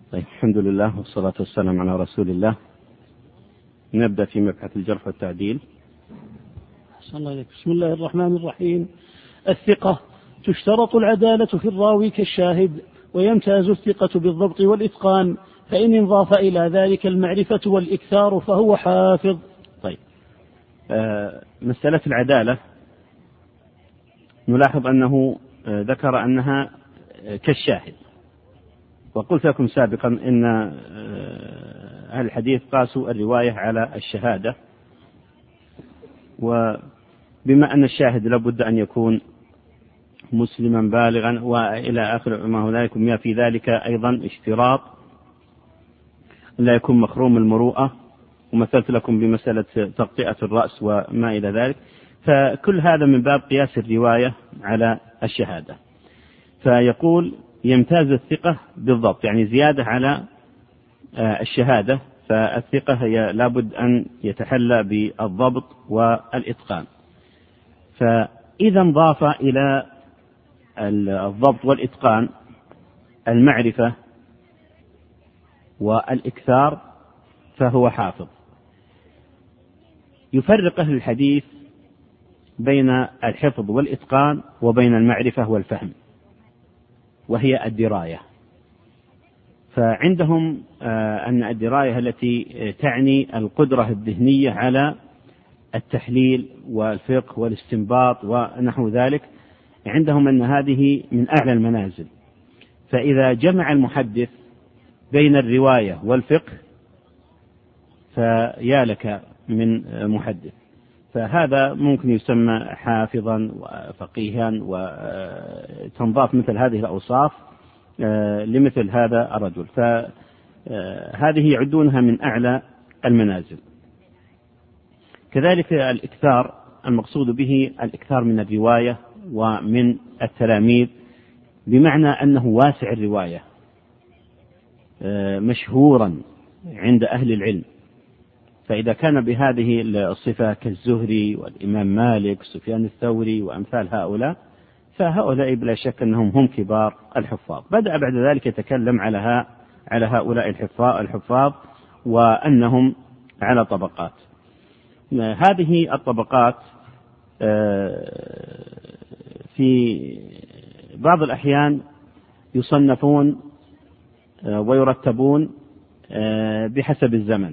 طيب، الحمد لله والصلاة والسلام على رسول الله. نبدأ في مبحث الجرح والتعديل. بسم الله الرحمن الرحيم. الثقة تشترط العدالة في الراوي كالشاهد، ويمتاز الثقة بالضبط والإتقان، فإن انضاف إلى ذلك المعرفة والإكثار فهو حافظ. طيب، مسألة العدالة نلاحظ أنه ذكر أنها كالشاهد، وقلت لكم سابقا إن أهل الحديث قاسوا الرواية على الشهادة، وبما أن الشاهد لابد أن يكون مسلما بالغا وإلى آخر ما هنالك، وما في ذلك أيضا اشتراط لا يكون مخروم المروءة، ومثلت لكم بمسألة تغطئة الرأس وما إلى ذلك، فكل هذا من باب قياس الرواية على الشهادة. فيقول يمتاز الثقة بالضبط، يعني زيادة على الشهادة، فالثقة هي لابد أن يتحلى بالضبط والإتقان. فإذا انضاف إلى الضبط والإتقان المعرفة والإكثار فهو حافظ. يفرق أهل الحديث بين الحفظ والإتقان وبين المعرفة والفهم، وهي الدراية. فعندهم أن الدراية التي تعني القدرة الذهنية على التحليل والفقه والاستنباط ونحو ذلك، عندهم أن هذه من أعلى المنازل. فإذا جمع المحدث بين الرواية والفقه فيا لك من محدث، فهذا ممكن يسمى حافظا وفقيها، وتنضاف مثل هذه الأوصاف لمثل هذا الرجل، فهذه يعدونها من أعلى المنازل. كذلك الإكثار، المقصود به الإكثار من الرواية ومن التلاميذ، بمعنى أنه واسع الرواية مشهورا عند أهل العلم. فإذا كان بهذه الصفة كالزهري والإمام مالك سفيان الثوري وأمثال هؤلاء، فهؤلاء بلا شك أنهم هم كبار الحفاظ. بدأ بعد ذلك يتكلم على هؤلاء الحفاظ وأنهم على طبقات. هذه الطبقات في بعض الأحيان يصنفون ويرتبون بحسب الزمن،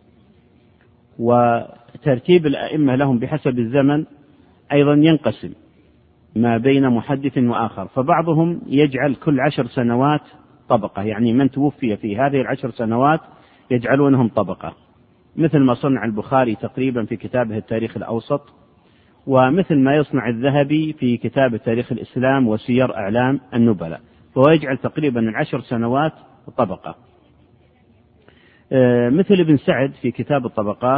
وترتيب الأئمة لهم بحسب الزمن أيضا ينقسم ما بين محدث وآخر. فبعضهم يجعل كل 10 سنوات طبقة، يعني من توفي في هذه 10 سنوات يجعلونهم طبقة، مثل ما صنع البخاري تقريبا في كتابه التاريخ الأوسط، ومثل ما يصنع الذهبي في كتاب تاريخ الإسلام وسير أعلام النبلاء، فهو يجعل تقريبا 10 سنوات طبقة. مثل ابن سعد في كتاب الطبقات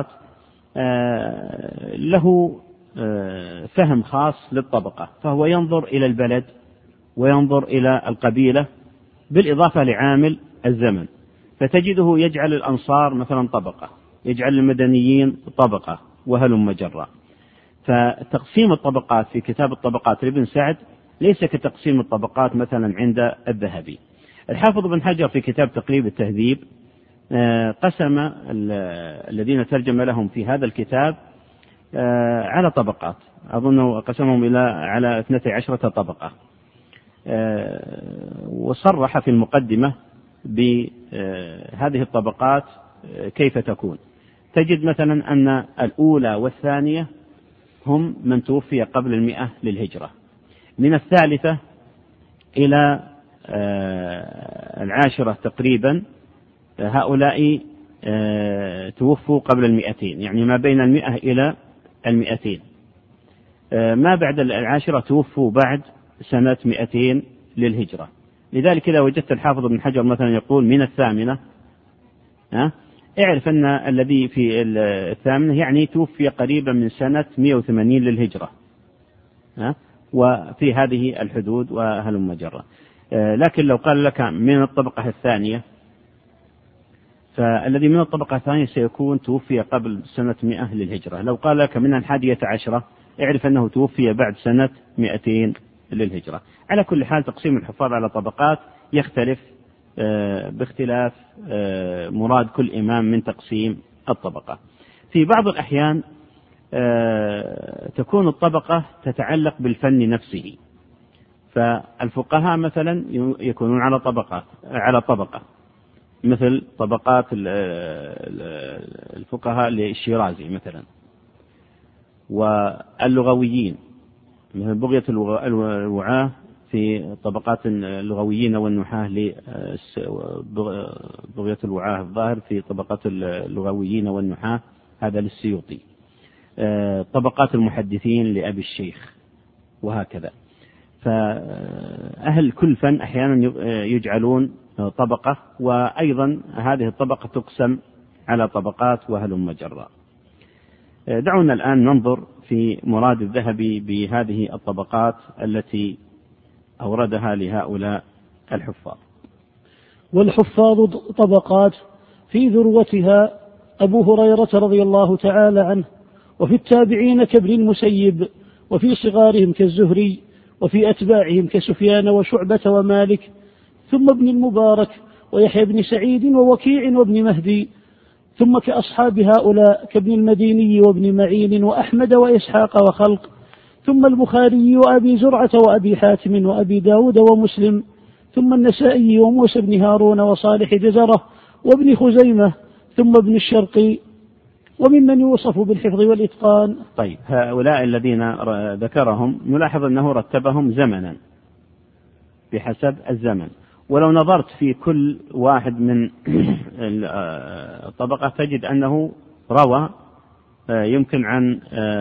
له فهم خاص للطبقة، فهو ينظر إلى البلد وينظر إلى القبيلة بالإضافة لعامل الزمن، فتجده يجعل الأنصار مثلا طبقة، يجعل المدنيين طبقة، وهلم جرا. فتقسيم الطبقات في كتاب الطبقات لابن سعد ليس كتقسيم الطبقات مثلا عند الذهبي. الحافظ بن حجر في كتاب تقريب التهذيب قسم الذين ترجم لهم في هذا الكتاب على طبقات، أظن قسمهم على 12 طبقة، وصرح في المقدمة بهذه الطبقات كيف تكون. تجد مثلا أن الأولى والثانية هم من توفي قبل 100 للهجرة، من 3 إلى 10 تقريبا هؤلاء توفوا قبل 200، يعني ما بين 100 إلى 200. ما بعد 10 توفوا بعد سنة 200 للهجرة. لذلك إذا وجدت الحافظ بن حجر مثلا يقول من 8، اعرف أن الذي في 8 يعني توفي قريبا من سنة 180 للهجرة، وفي هذه الحدود وهلم جرا. لكن لو قال لك من الطبقة الثانية، فالذي من الطبقة الثانية سيكون توفي قبل سنة 100 للهجرة. لو قال لك من 11 اعرف أنه توفي بعد سنة 200 للهجرة. على كل حال تقسيم الحفاظ على طبقات يختلف باختلاف مراد كل إمام من تقسيم الطبقة. في بعض الأحيان تكون الطبقة تتعلق بالفن نفسه، فالفقهاء مثلا يكونون على طبقة مثل طبقات الفقهاء للشيرازي مثلا، واللغويين مثل بغية الوعاة في طبقات اللغويين والنحاة بغية الوعاة الظاهر في طبقات اللغويين والنحاة هذا للسيوطي، طبقات المحدثين لأبي الشيخ، وهكذا. فأهل كل فن أحيانا يجعلون طبقة، وأيضا هذه الطبقة تقسم على طبقات وهلم جرا. دعونا الآن ننظر في مراد الذهبي بهذه الطبقات التي أوردها لهؤلاء الحفاظ. والحفاظ طبقات في ذروتها أبو هريرة رضي الله تعالى عنه، وفي التابعين كابن المسيب، وفي صغارهم كالزهري، وفي أتباعهم كسفيان وشعبة ومالك، ثم ابن المبارك ويحيى بن سعيد ووكيع وابن مهدي، ثم كأصحاب هؤلاء كابن المديني وابن معين وأحمد وإسحاق وخلق، ثم البخاري وأبي زرعة وأبي حاتم وأبي داود ومسلم، ثم النسائي وموسى بن هارون وصالح جزرة وابن خزيمة، ثم ابن الشرقي، وممن يوصف بالحفظ والإتقان. طيب، هؤلاء الذين ذكرهم نلاحظ أنه رتبهم زمنا بحسب الزمن، ولو نظرت في كل واحد من الطبقة تجد أنه روى يمكن عن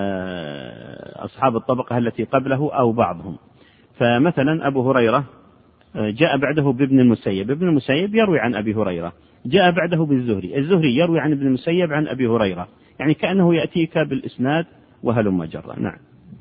أصحاب الطبقة التي قبله أو بعضهم. فمثلا أبو هريرة جاء بعده بابن المسيب، ابن المسيب يروي عن أبي هريرة، جاء بعده بالزهري، الزهري يروي عن ابن المسيب عن أبي هريرة، يعني كأنه يأتيك بالإسناد وهلم جرا. نعم.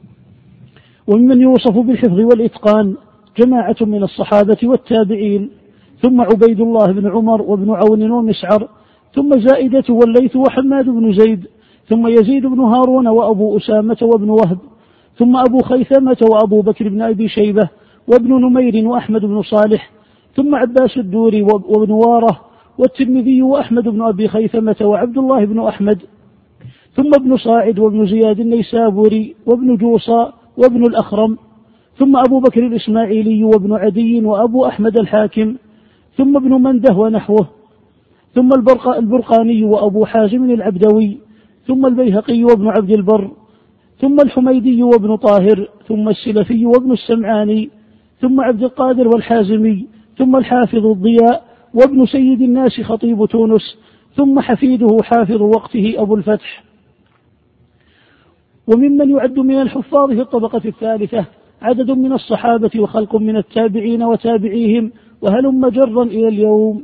وممن يوصف بالحفظ والإتقان جماعة من الصحابة والتابعين، ثم عبيد الله بن عمر وابن عون ومسعر، ثم زائدة والليث وحماد بن زيد، ثم يزيد بن هارون وأبو أسامة وابن وهب، ثم أبو خيثمة وأبو بكر بن أبي شيبة وابن نمير وأحمد بن صالح، ثم عباس الدوري وابن واره والترمذي وأحمد بن أبي خيثمة وعبد الله بن أحمد، ثم ابن صاعد وابن زياد النيسابوري وابن جوصى وابن الأخرم، ثم أبو بكر الإسماعيلي وابن عدي وأبو أحمد الحاكم، ثم ابن منده ونحوه، ثم البرقاني وأبو حازم العبدوي، ثم البيهقي وابن عبد البر، ثم الحميدي وابن طاهر، ثم السلفي وابن السمعاني، ثم عبد القادر والحازمي، ثم الحافظ الضياء وابن سيد الناس خطيب تونس، ثم حفيده حافظ وقته أبو الفتح. وممن يعد من الحفاظ في الطبقة الثالثة عدد من الصحابة وخلق من التابعين وتابعيهم وهلم جرا إلى اليوم.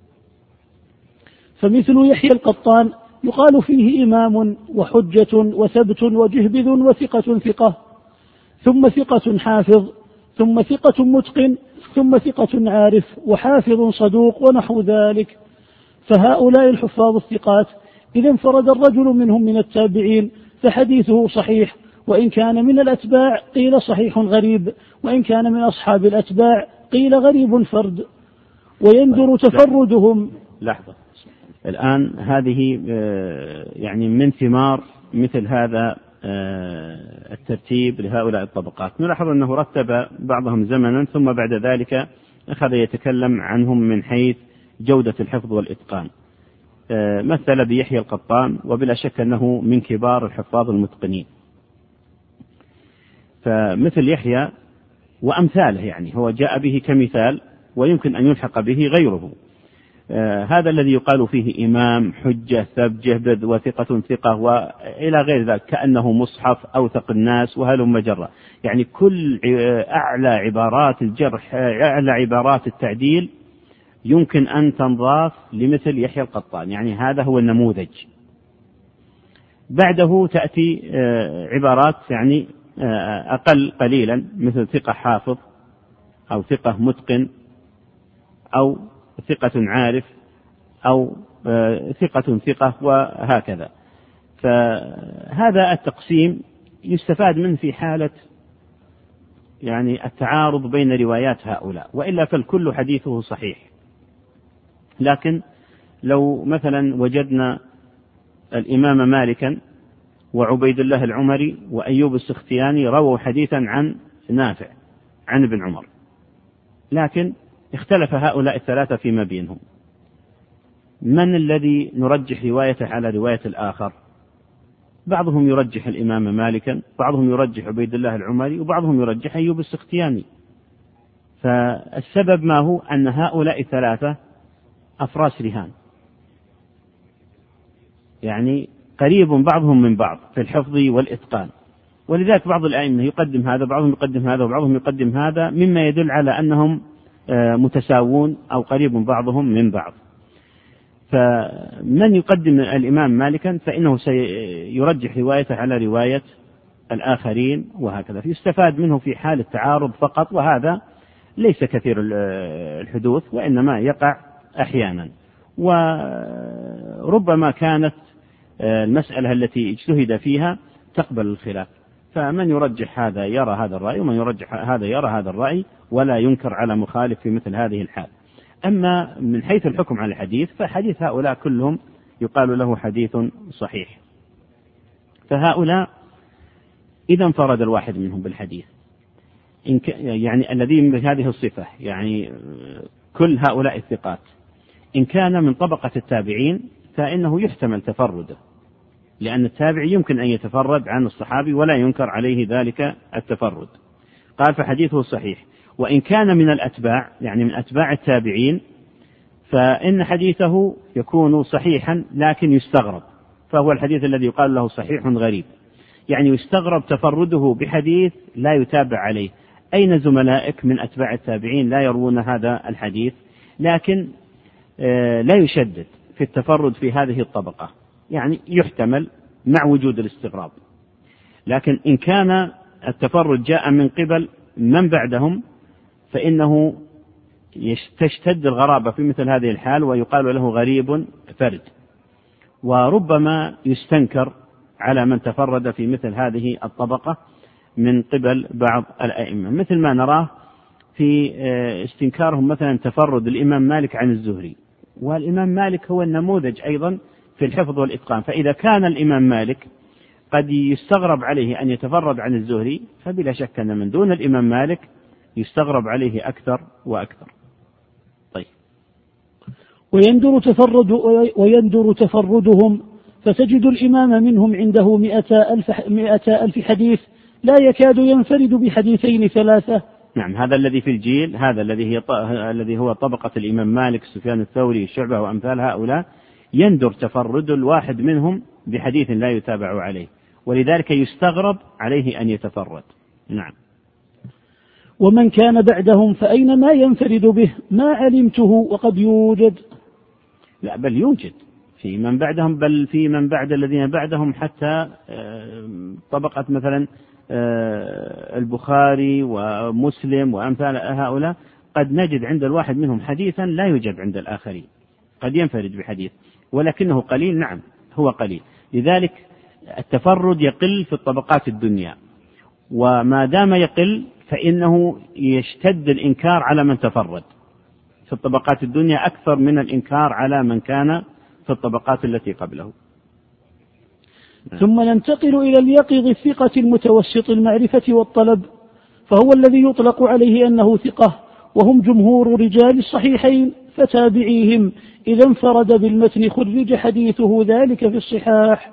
فمثل يحيى القطان يقال فيه إمام وحجة وثبت وجهبذ وثقة ثقة، ثم ثقة حافظ، ثم ثقة متقن، ثم ثقة عارف وحافظ صدوق ونحو ذلك. فهؤلاء الحفاظ الثقات إذا انفرد الرجل منهم من التابعين فحديثه صحيح، وإن كان من الأتباع قيل صحيح غريب، وإن كان من أصحاب الأتباع قيل غريب فرد، ويندر تفردهم. لحظة، الآن هذه يعني من ثمار مثل هذا الترتيب لهؤلاء الطبقات. نلاحظ أنه رتب بعضهم زمنا، ثم بعد ذلك أخذ يتكلم عنهم من حيث جودة الحفظ والإتقان. مثل بيحيى القطان، وبلا شك أنه من كبار الحفاظ المتقنين. فمثل يحيى وأمثاله، يعني هو جاء به كمثال ويمكن أن يلحق به غيره. هذا الذي يقال فيه إمام، حجة، ثبت، جهبذ، وثقة ثقة، وإلى غير ذلك، كأنه مصحف، أوثق الناس، وهلم جرا. يعني كل أعلى عبارات الجرح، أعلى عبارات التعديل يمكن أن تنضاف لمثل يحيى القطان، يعني هذا هو النموذج. بعده تأتي عبارات يعني أقل قليلا، مثل ثقة حافظ، أو ثقة متقن، أو ثقة عارف، أو ثقة ثقة، وهكذا. فهذا التقسيم يستفاد منه في حالة يعني التعارض بين روايات هؤلاء، وإلا فالكل حديثه صحيح. لكن لو مثلا وجدنا الإمام مالكا وعبيد الله العمري وأيوب السختياني رووا حديثا عن نافع عن ابن عمر، لكن اختلف هؤلاء الثلاثة فيما بينهم، من الذي نرجح روايته على رواية الآخر؟ بعضهم يرجح الإمام مالكا، بعضهم يرجح عبيد الله العمري، وبعضهم يرجح أيوب السختياني. فالسبب ما هو؟ أن هؤلاء الثلاثة أفراس رهان، يعني قريب بعضهم من بعض في الحفظ والإتقان، ولذلك بعض الأئمة يقدم هذا، بعضهم يقدم هذا، وبعضهم يقدم هذا، مما يدل على أنهم متساوون أو قريب بعضهم من بعض. فمن يقدم الإمام مالكا فإنه سيرجح روايته على رواية الآخرين، وهكذا يستفاد منه في حال التعارض فقط، وهذا ليس كثير الحدوث، وإنما يقع أحيانا. وربما كانت المسألة التي اجتهد فيها تقبل الخلاف، فمن يرجح هذا يرى هذا الرأي، ومن يرجح هذا يرى هذا الرأي، ولا ينكر على مخالف في مثل هذه الحال. أما من حيث الحكم على الحديث فحديث هؤلاء كلهم يقال له حديث صحيح. فهؤلاء إذا انفرد الواحد منهم بالحديث، يعني الذي بهذه الصفة، يعني كل هؤلاء الثقات، إن كان من طبقة التابعين فإنه يحتمل تفرده، لأن التابعي يمكن أن يتفرد عن الصحابي ولا ينكر عليه ذلك التفرد. قال فحديثه صحيح. وإن كان من الأتباع، يعني من أتباع التابعين، فإن حديثه يكون صحيحا لكن يستغرب، فهو الحديث الذي يقال له صحيح غريب، يعني يستغرب تفرده بحديث لا يتابع عليه. أين زملائك من أتباع التابعين لا يروون هذا الحديث؟ لكن لا يشدد في التفرد في هذه الطبقة، يعني يحتمل مع وجود الاستغراب. لكن إن كان التفرد جاء من قبل من بعدهم فإنه تشتد الغرابة في مثل هذه الحال، ويقال له غريب فرد، وربما يستنكر على من تفرد في مثل هذه الطبقة من قبل بعض الأئمة، مثل ما نراه في استنكارهم مثلا تفرد الإمام مالك عن الزهري، والإمام مالك هو النموذج أيضا في الحفظ والإتقان. فإذا كان الإمام مالك قد يستغرب عليه أن يتفرد عن الزهري، فبلا شك أن من دون الإمام مالك يستغرب عليه أكثر وأكثر. طيب. ويندر تفردهم، فتجد الإمام منهم عنده 100,000 حديث، لا يكاد ينفرد بحديثين 3. نعم، هذا الذي في الجيل، هذا الذي هو طبقة الإمام مالك، سفيان الثوري، شعبة وأمثال هؤلاء، يندر تفرد الواحد منهم بحديث لا يتابع عليه، ولذلك يستغرب عليه أن يتفرد. نعم. ومن كان بعدهم فأينما ينفرد به ما علمته، وقد يوجد. لا، بل يوجد في من بعدهم، بل في من بعد الذين بعدهم، حتى طبقة مثلا البخاري ومسلم وأمثال هؤلاء، قد نجد عند الواحد منهم حديثا لا يوجد عند الآخرين، قد ينفرد بحديث ولكنه قليل. نعم، هو قليل. لذلك التفرد يقل في الطبقات الدنيا، وما دام يقل فإنه يشتد الإنكار على من تفرد في الطبقات الدنيا أكثر من الإنكار على من كان في الطبقات التي قبله. ثم ننتقل إلى اليقظ الثقة المتوسط المعرفة والطلب، فهو الذي يطلق عليه أنه ثقة، وهم جمهور رجال الصحيحين، فتابعيهم إذا انفرد بالمتن خرج حديثه ذلك في الصحاح.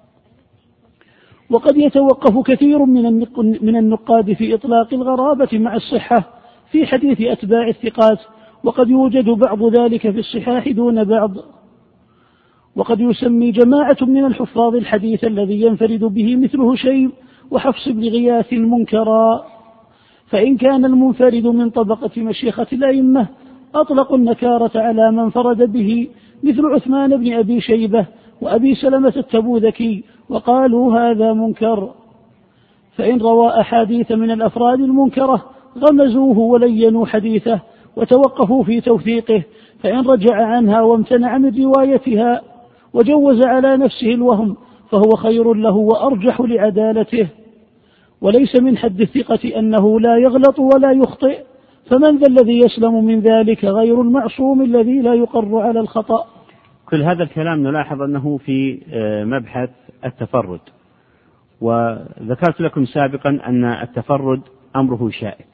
وقد يتوقف كثير من النقاد في إطلاق الغرابة مع الصحة في حديث أتباع الثقات، وقد يوجد بعض ذلك في الصحاح دون بعض. وقد يسمي جماعة من الحفاظ الحديث الذي ينفرد به مثل هشيم وحفص بن غياث منكرا، فإن كان المنفرد من طبقة مشيخة الأئمة أطلقوا النكارة على من فرد به مثل عثمان بن أبي شيبة وأبي سلمة التبوذكي، وقالوا هذا منكر. فإن روى أحاديث من الأفراد المنكرة غمزوه ولينوا حديثه وتوقفوا في توثيقه، فإن رجع عنها وامتنع من روايتها وجوز على نفسه الوهم فهو خير له وأرجح لعدالته. وليس من حد الثقة أنه لا يغلط ولا يخطئ، فمن ذا الذي يسلم من ذلك غير المعصوم الذي لا يقر على الخطأ. كل هذا الكلام نلاحظ أنه في مبحث التفرد، وذكرت لكم سابقا أن التفرد أمره شائك،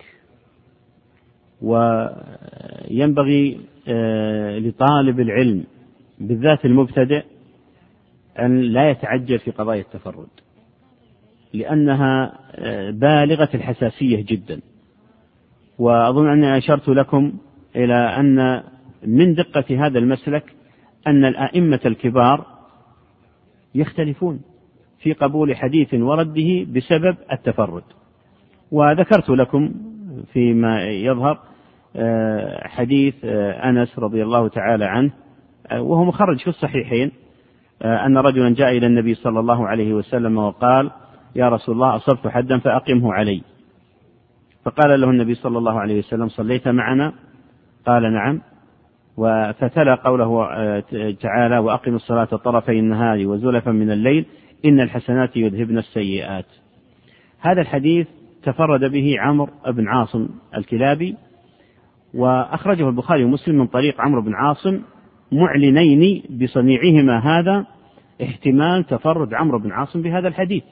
وينبغي لطالب العلم بالذات المبتدئ أن لا يتعجل في قضايا التفرد، لأنها بالغة الحساسية جدا. وأظن أني أشرت لكم إلى أن من دقة هذا المسلك أن الأئمة الكبار يختلفون في قبول حديث ورده بسبب التفرد. وذكرت لكم فيما يظهر حديث أنس رضي الله تعالى عنه، وهو مخرج في الصحيحين، أن رجلا جاء إلى النبي صلى الله عليه وسلم وقال: يا رسول الله، أصبت حدا فأقمه علي. فقال له النبي صلى الله عليه وسلم: صليت معنا؟ قال: نعم. فتلا قوله تعالى: وأقم الصلاة طرفي النهار وزلفا من الليل إن الحسنات يذهبن السيئات. هذا الحديث تفرد به عمرو بن عاصم الكلابي، وأخرجه البخاري ومسلم من طريق عمرو بن عاصم، معلنين بصنيعهما هذا احتمال تفرد عمرو بن عاصم بهذا الحديث.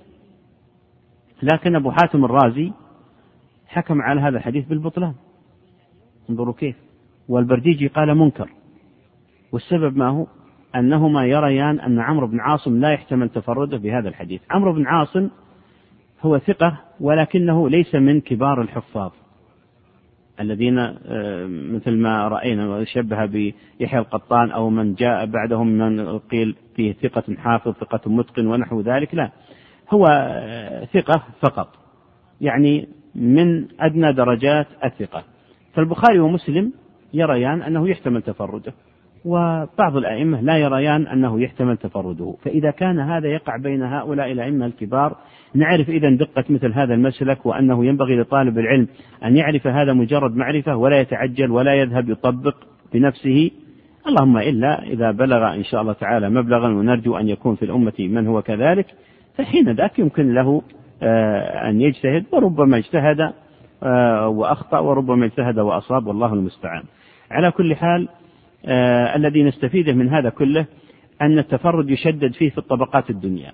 لكن أبو حاتم الرازي حكم على هذا الحديث بالبطلان، انظروا كيف. والبرديجي قال منكر، والسبب ما هو؟ أنهما يريان أن عمرو بن عاصم لا يحتمل تفرده بهذا الحديث. عمرو بن عاصم هو ثقة، ولكنه ليس من كبار الحفاظ الذين مثل ما رأينا وشبه بيحيى القطان أو من جاء بعدهم من قيل فيه ثقة حافظ ثقة متقن ونحو ذلك. لا، هو ثقة فقط، يعني من أدنى درجات الثقة. فالبخاري ومسلم يريان أنه يحتمل تفرده، وبعض الأئمة لا يريان أنه يحتمل تفرده. فإذا كان هذا يقع بين هؤلاء الأئمة الكبار، نعرف إذن دقة مثل هذا المسلك، وأنه ينبغي لطالب العلم أن يعرف هذا مجرد معرفة، ولا يتعجل ولا يذهب يطبق بنفسه. اللهم إلا إذا بلغ إن شاء الله تعالى مبلغا، ونرجو أن يكون في الأمة من هو كذلك، فحين ذاك يمكن له أن يجتهد، وربما اجتهد وأخطأ، وربما اجتهد وأصاب، والله المستعان. على كل حال، الذي نستفيده من هذا كله أن التفرد يشدد فيه في الطبقات الدنيا،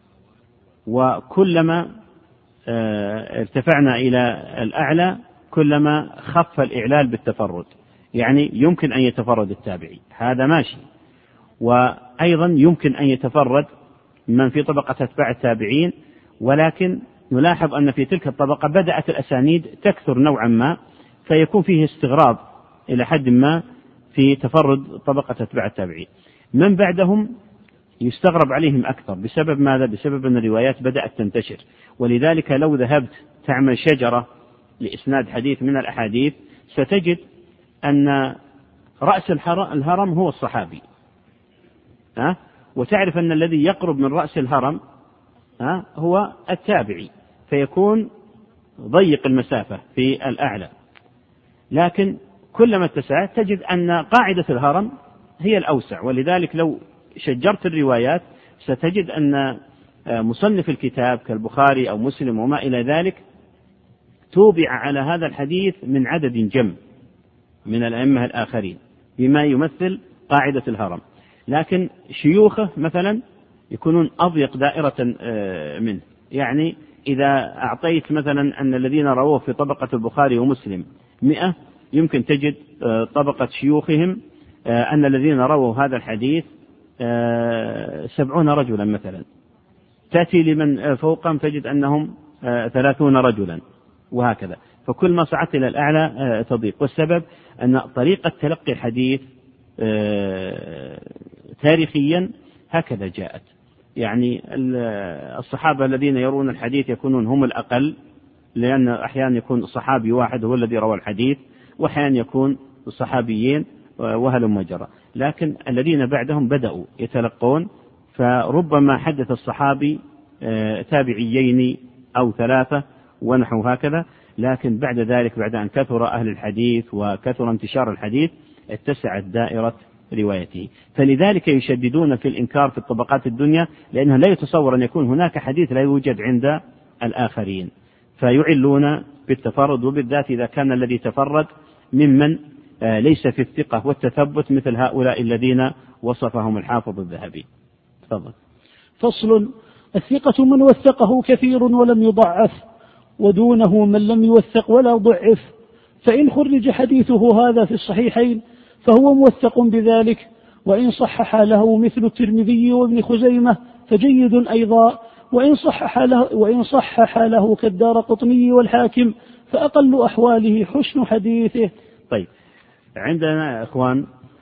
وكلما ارتفعنا إلى الأعلى كلما خف الإعلال بالتفرد. يعني يمكن أن يتفرد التابعي، هذا ماشي، وأيضا يمكن أن يتفرد من في طبقة أتباع التابعين، ولكن نلاحظ أن في تلك الطبقة بدأت الأسانيد تكثر نوعا ما، فيكون فيه استغراب إلى حد ما في تفرد طبقة أتباع التابعين. من بعدهم يستغرب عليهم أكثر، بسبب ماذا؟ بسبب أن الروايات بدأت تنتشر. ولذلك لو ذهبت تعمل شجرة لإسناد حديث من الأحاديث، ستجد أن رأس الهرم هو الصحابي، وتعرف أن الذي يقرب من رأس الهرم هو التابعي، فيكون ضيق المسافة في الأعلى. لكن كلما اتسعت تجد أن قاعدة الهرم هي الأوسع، ولذلك لو شجرت الروايات ستجد أن مصنف الكتاب كالبخاري أو مسلم وما إلى ذلك توبع على هذا الحديث من عدد جم من الأئمة الآخرين بما يمثل قاعدة الهرم، لكن شيوخه مثلا يكونون أضيق دائرة منه. يعني إذا أعطيت مثلا أن الذين رووه في طبقة البخاري ومسلم 100، يمكن تجد طبقة شيوخهم أن الذين رووا هذا الحديث 70 رجلا مثلا، تأتي لمن فوقهم تجد أنهم 30 رجلا، وهكذا. فكل ما صعدت إلى الأعلى تضيق. والسبب أن طريقة تلقي الحديث تاريخيا هكذا جاءت. يعني الصحابة الذين يرون الحديث يكونون هم الأقل، لأن أحيانا يكون صحابي واحد هو الذي روى الحديث، وأحيانا يكون صحابيين وهلم جرى. لكن الذين بعدهم بدأوا يتلقون، فربما حدث الصحابي تابعيين أو 3 ونحو هكذا. لكن بعد ذلك، بعد أن كثر أهل الحديث وكثر انتشار الحديث، اتسعت دائرة روايته. فلذلك يشددون في الإنكار في الطبقات الدنيا، لأنه لا يتصور أن يكون هناك حديث لا يوجد عند الآخرين. فيعلون بالتفرد، وبالذات إذا كان الذي تفرد ممن ليس في الثقة والتثبت مثل هؤلاء الذين وصفهم الحافظ الذهبي. تفضل. فصل. الثقة من وثقه كثير ولم يضعف، ودونه من لم يوثق ولا ضعف، فإن خرج حديثه هذا في الصحيحين فهو موثق بذلك، وإن صحح له مثل الترمذي وابن خزيمة فجيد أيضا، وإن صحح له كالدارقطني والحاكم فأقل أحواله حسن حديثه. طيب، عندنا إخوان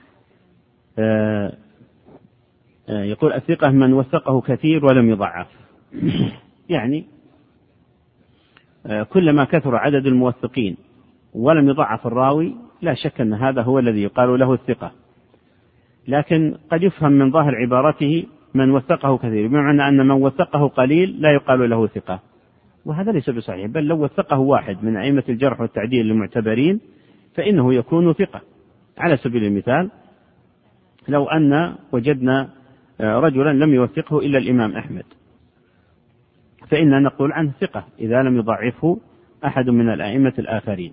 يقول الثقة من وثقه كثير ولم يضعف، يعني كلما كثر عدد الموثقين ولم يضعف الراوي لا شك أن هذا هو الذي يقال له الثقة، لكن قد يفهم من ظاهر عبارته من وثقه كثير بمعنى أن من وثقه قليل لا يقال له ثقة، وهذا ليس بصحيح، بل لو وثقه واحد من أئمة الجرح والتعديل المعتبرين فإنه يكون ثقة. على سبيل المثال لو أن وجدنا رجلا لم يوثقه إلا الإمام أحمد فإننا نقول عنه ثقة إذا لم يضعفه أحد من الأئمة الآخرين.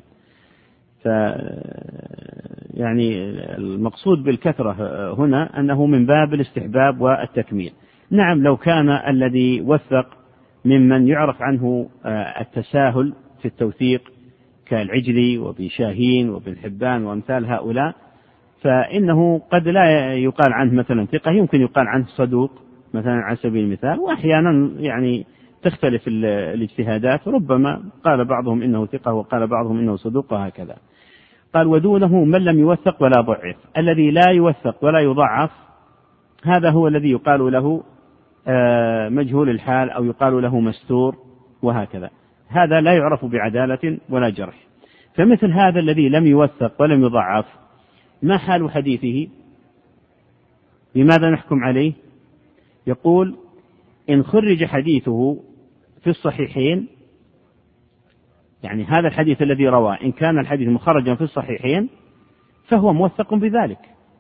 يعني المقصود بالكثرة هنا أنه من باب الاستحباب والتكميل. نعم، لو كان الذي وثق ممن يعرف عنه التساهل في التوثيق كالعجلي وابن شاهين وابن حبان وأمثال هؤلاء فإنه قد لا يقال عنه مثلا ثقة، يمكن يقال عنه صدوق مثلا على سبيل المثال، وأحيانا يعني تختلف الاجتهادات، ربما قال بعضهم إنه ثقة وقال بعضهم إنه صدوق وهكذا. قال ودونه من لم يوثق ولا ضعف، الذي لا يوثق ولا يضعف هذا هو الذي يقال له مجهول الحال أو يقال له مستور وهكذا، هذا لا يعرف بعدالة ولا جرح. فمثل هذا الذي لم يوثق ولم يضعف ما حال حديثه؟ بماذا نحكم عليه؟ يقول إن خرج حديثه في الصحيحين، يعني هذا الحديث الذي رواه إن كان الحديث مخرجا في الصحيحين فهو موثق بذلك،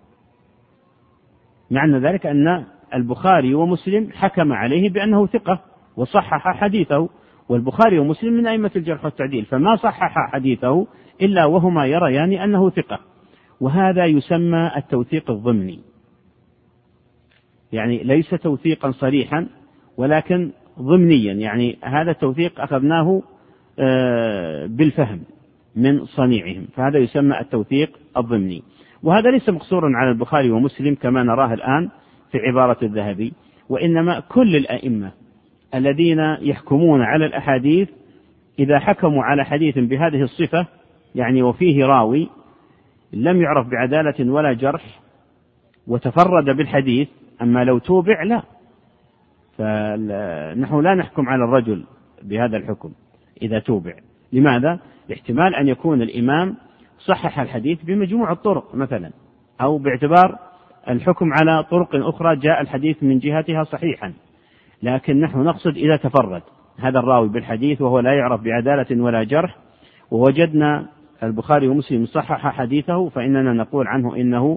معنى ذلك أن البخاري ومسلم حكم عليه بأنه ثقة وصحح حديثه، والبخاري ومسلم من أئمة الجرح والتعديل، فما صحح حديثه إلا وهما يريان أنه ثقة، وهذا يسمى التوثيق الضمني، يعني ليس توثيقا صريحا ولكن ضمنيا، يعني هذا التوثيق أخذناه بالفهم من صنيعهم، فهذا يسمى التوثيق الضمني. وهذا ليس مقصورا على البخاري ومسلم كما نراه الآن في عبارة الذهبي، وإنما كل الأئمة الذين يحكمون على الأحاديث إذا حكموا على حديث بهذه الصفة، يعني وفيه راوي لم يعرف بعدالة ولا جرح وتفرد بالحديث، أما لو توبع لا، فنحن لا نحكم على الرجل بهذا الحكم إذا توبع. لماذا؟ احتمال أن يكون الإمام صحح الحديث بمجموع الطرق مثلا، أو باعتبار الحكم على طرق أخرى جاء الحديث من جهتها صحيحا، لكن نحن نقصد إذا تفرد هذا الراوي بالحديث وهو لا يعرف بعدالة ولا جرح، ووجدنا البخاري ومسلم صحح حديثه فإننا نقول عنه إنه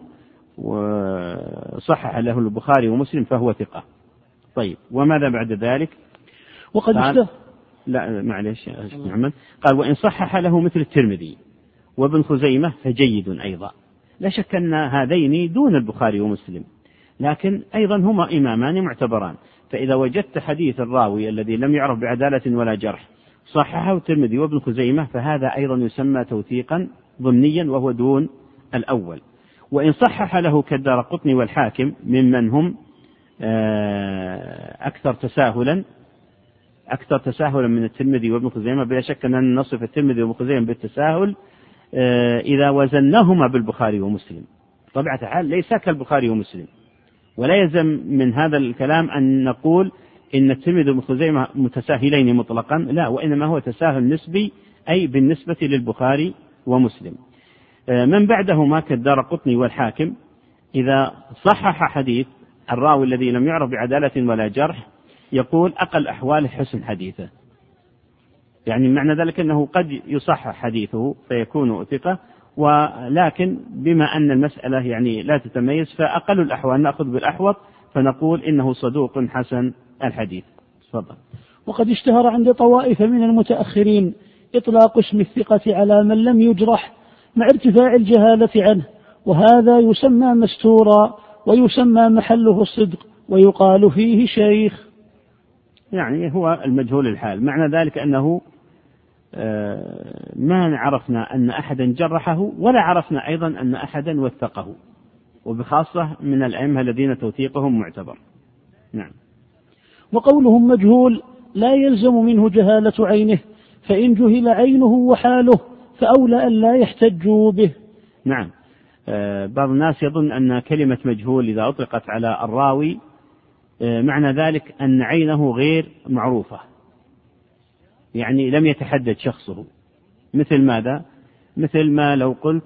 صحح له البخاري ومسلم فهو ثقة. طيب، وماذا بعد ذلك؟ وقد لا معلش محمد، قال وإن صحح له مثل الترمذي وابن خزيمة فجيد أيضا. لا شك أن هذين دون البخاري ومسلم، لكن أيضا هما إمامان معتبران، فإذا وجدت حديث الراوي الذي لم يعرف بعدالة ولا جرح صححه الترمذي وابن خزيمة فهذا أيضا يسمى توثيقا ضمنيا وهو دون الأول. وإن صحح له كالدارقطني والحاكم ممن هم أكثر تساهلا من الترمذي وابن خزيمة، بلا شك أن نصف الترمذي وابن خزيمة بالتساهل إذا وزناهما بالبخاري ومسلم. طبعا تعالى ليس كالبخاري ومسلم، ولا يلزم من هذا الكلام أن نقول إن الترمذي وابن خزيمة متساهلين مطلقا، لا، وإنما هو تساهل نسبي، أي بالنسبة للبخاري ومسلم. من بعدهما كالدارقطني والحاكم إذا صحح حديث الراوي الذي لم يعرف بعدالة ولا جرح يقول أقل أحواله حسن حديثه، يعني معنى ذلك أنه قد يصحح حديثه فيكون ثقة، ولكن بما أن المسألة يعني لا تتميز فأقل الأحوال نأخذ بالأحوط فنقول إنه صدوق حسن الحديث. تفضل. وقد اشتهر عند طوائف من المتأخرين إطلاق اسم الثقة على من لم يجرح مع ارتفاع الجهالة عنه، وهذا يسمى مستورا ويسمى محله الصدق ويقال فيه شيخ. يعني هو المجهول الحال، معنى ذلك أنه ما عرفنا أن أحدا جرحه ولا عرفنا أيضا أن أحدا وثقه، وبخاصة من الأئمة الذين توثيقهم معتبر. نعم. وقولهم مجهول لا يلزم منه جهالة عينه، فإن جهل عينه وحاله فأولى أن لا يحتجوا به. نعم. بعض الناس يظن أن كلمة مجهول إذا أطلقت على الراوي معنى ذلك أن عينه غير معروفة، يعني لم يتحدد شخصه. مثل ماذا؟ مثل ما لو قلت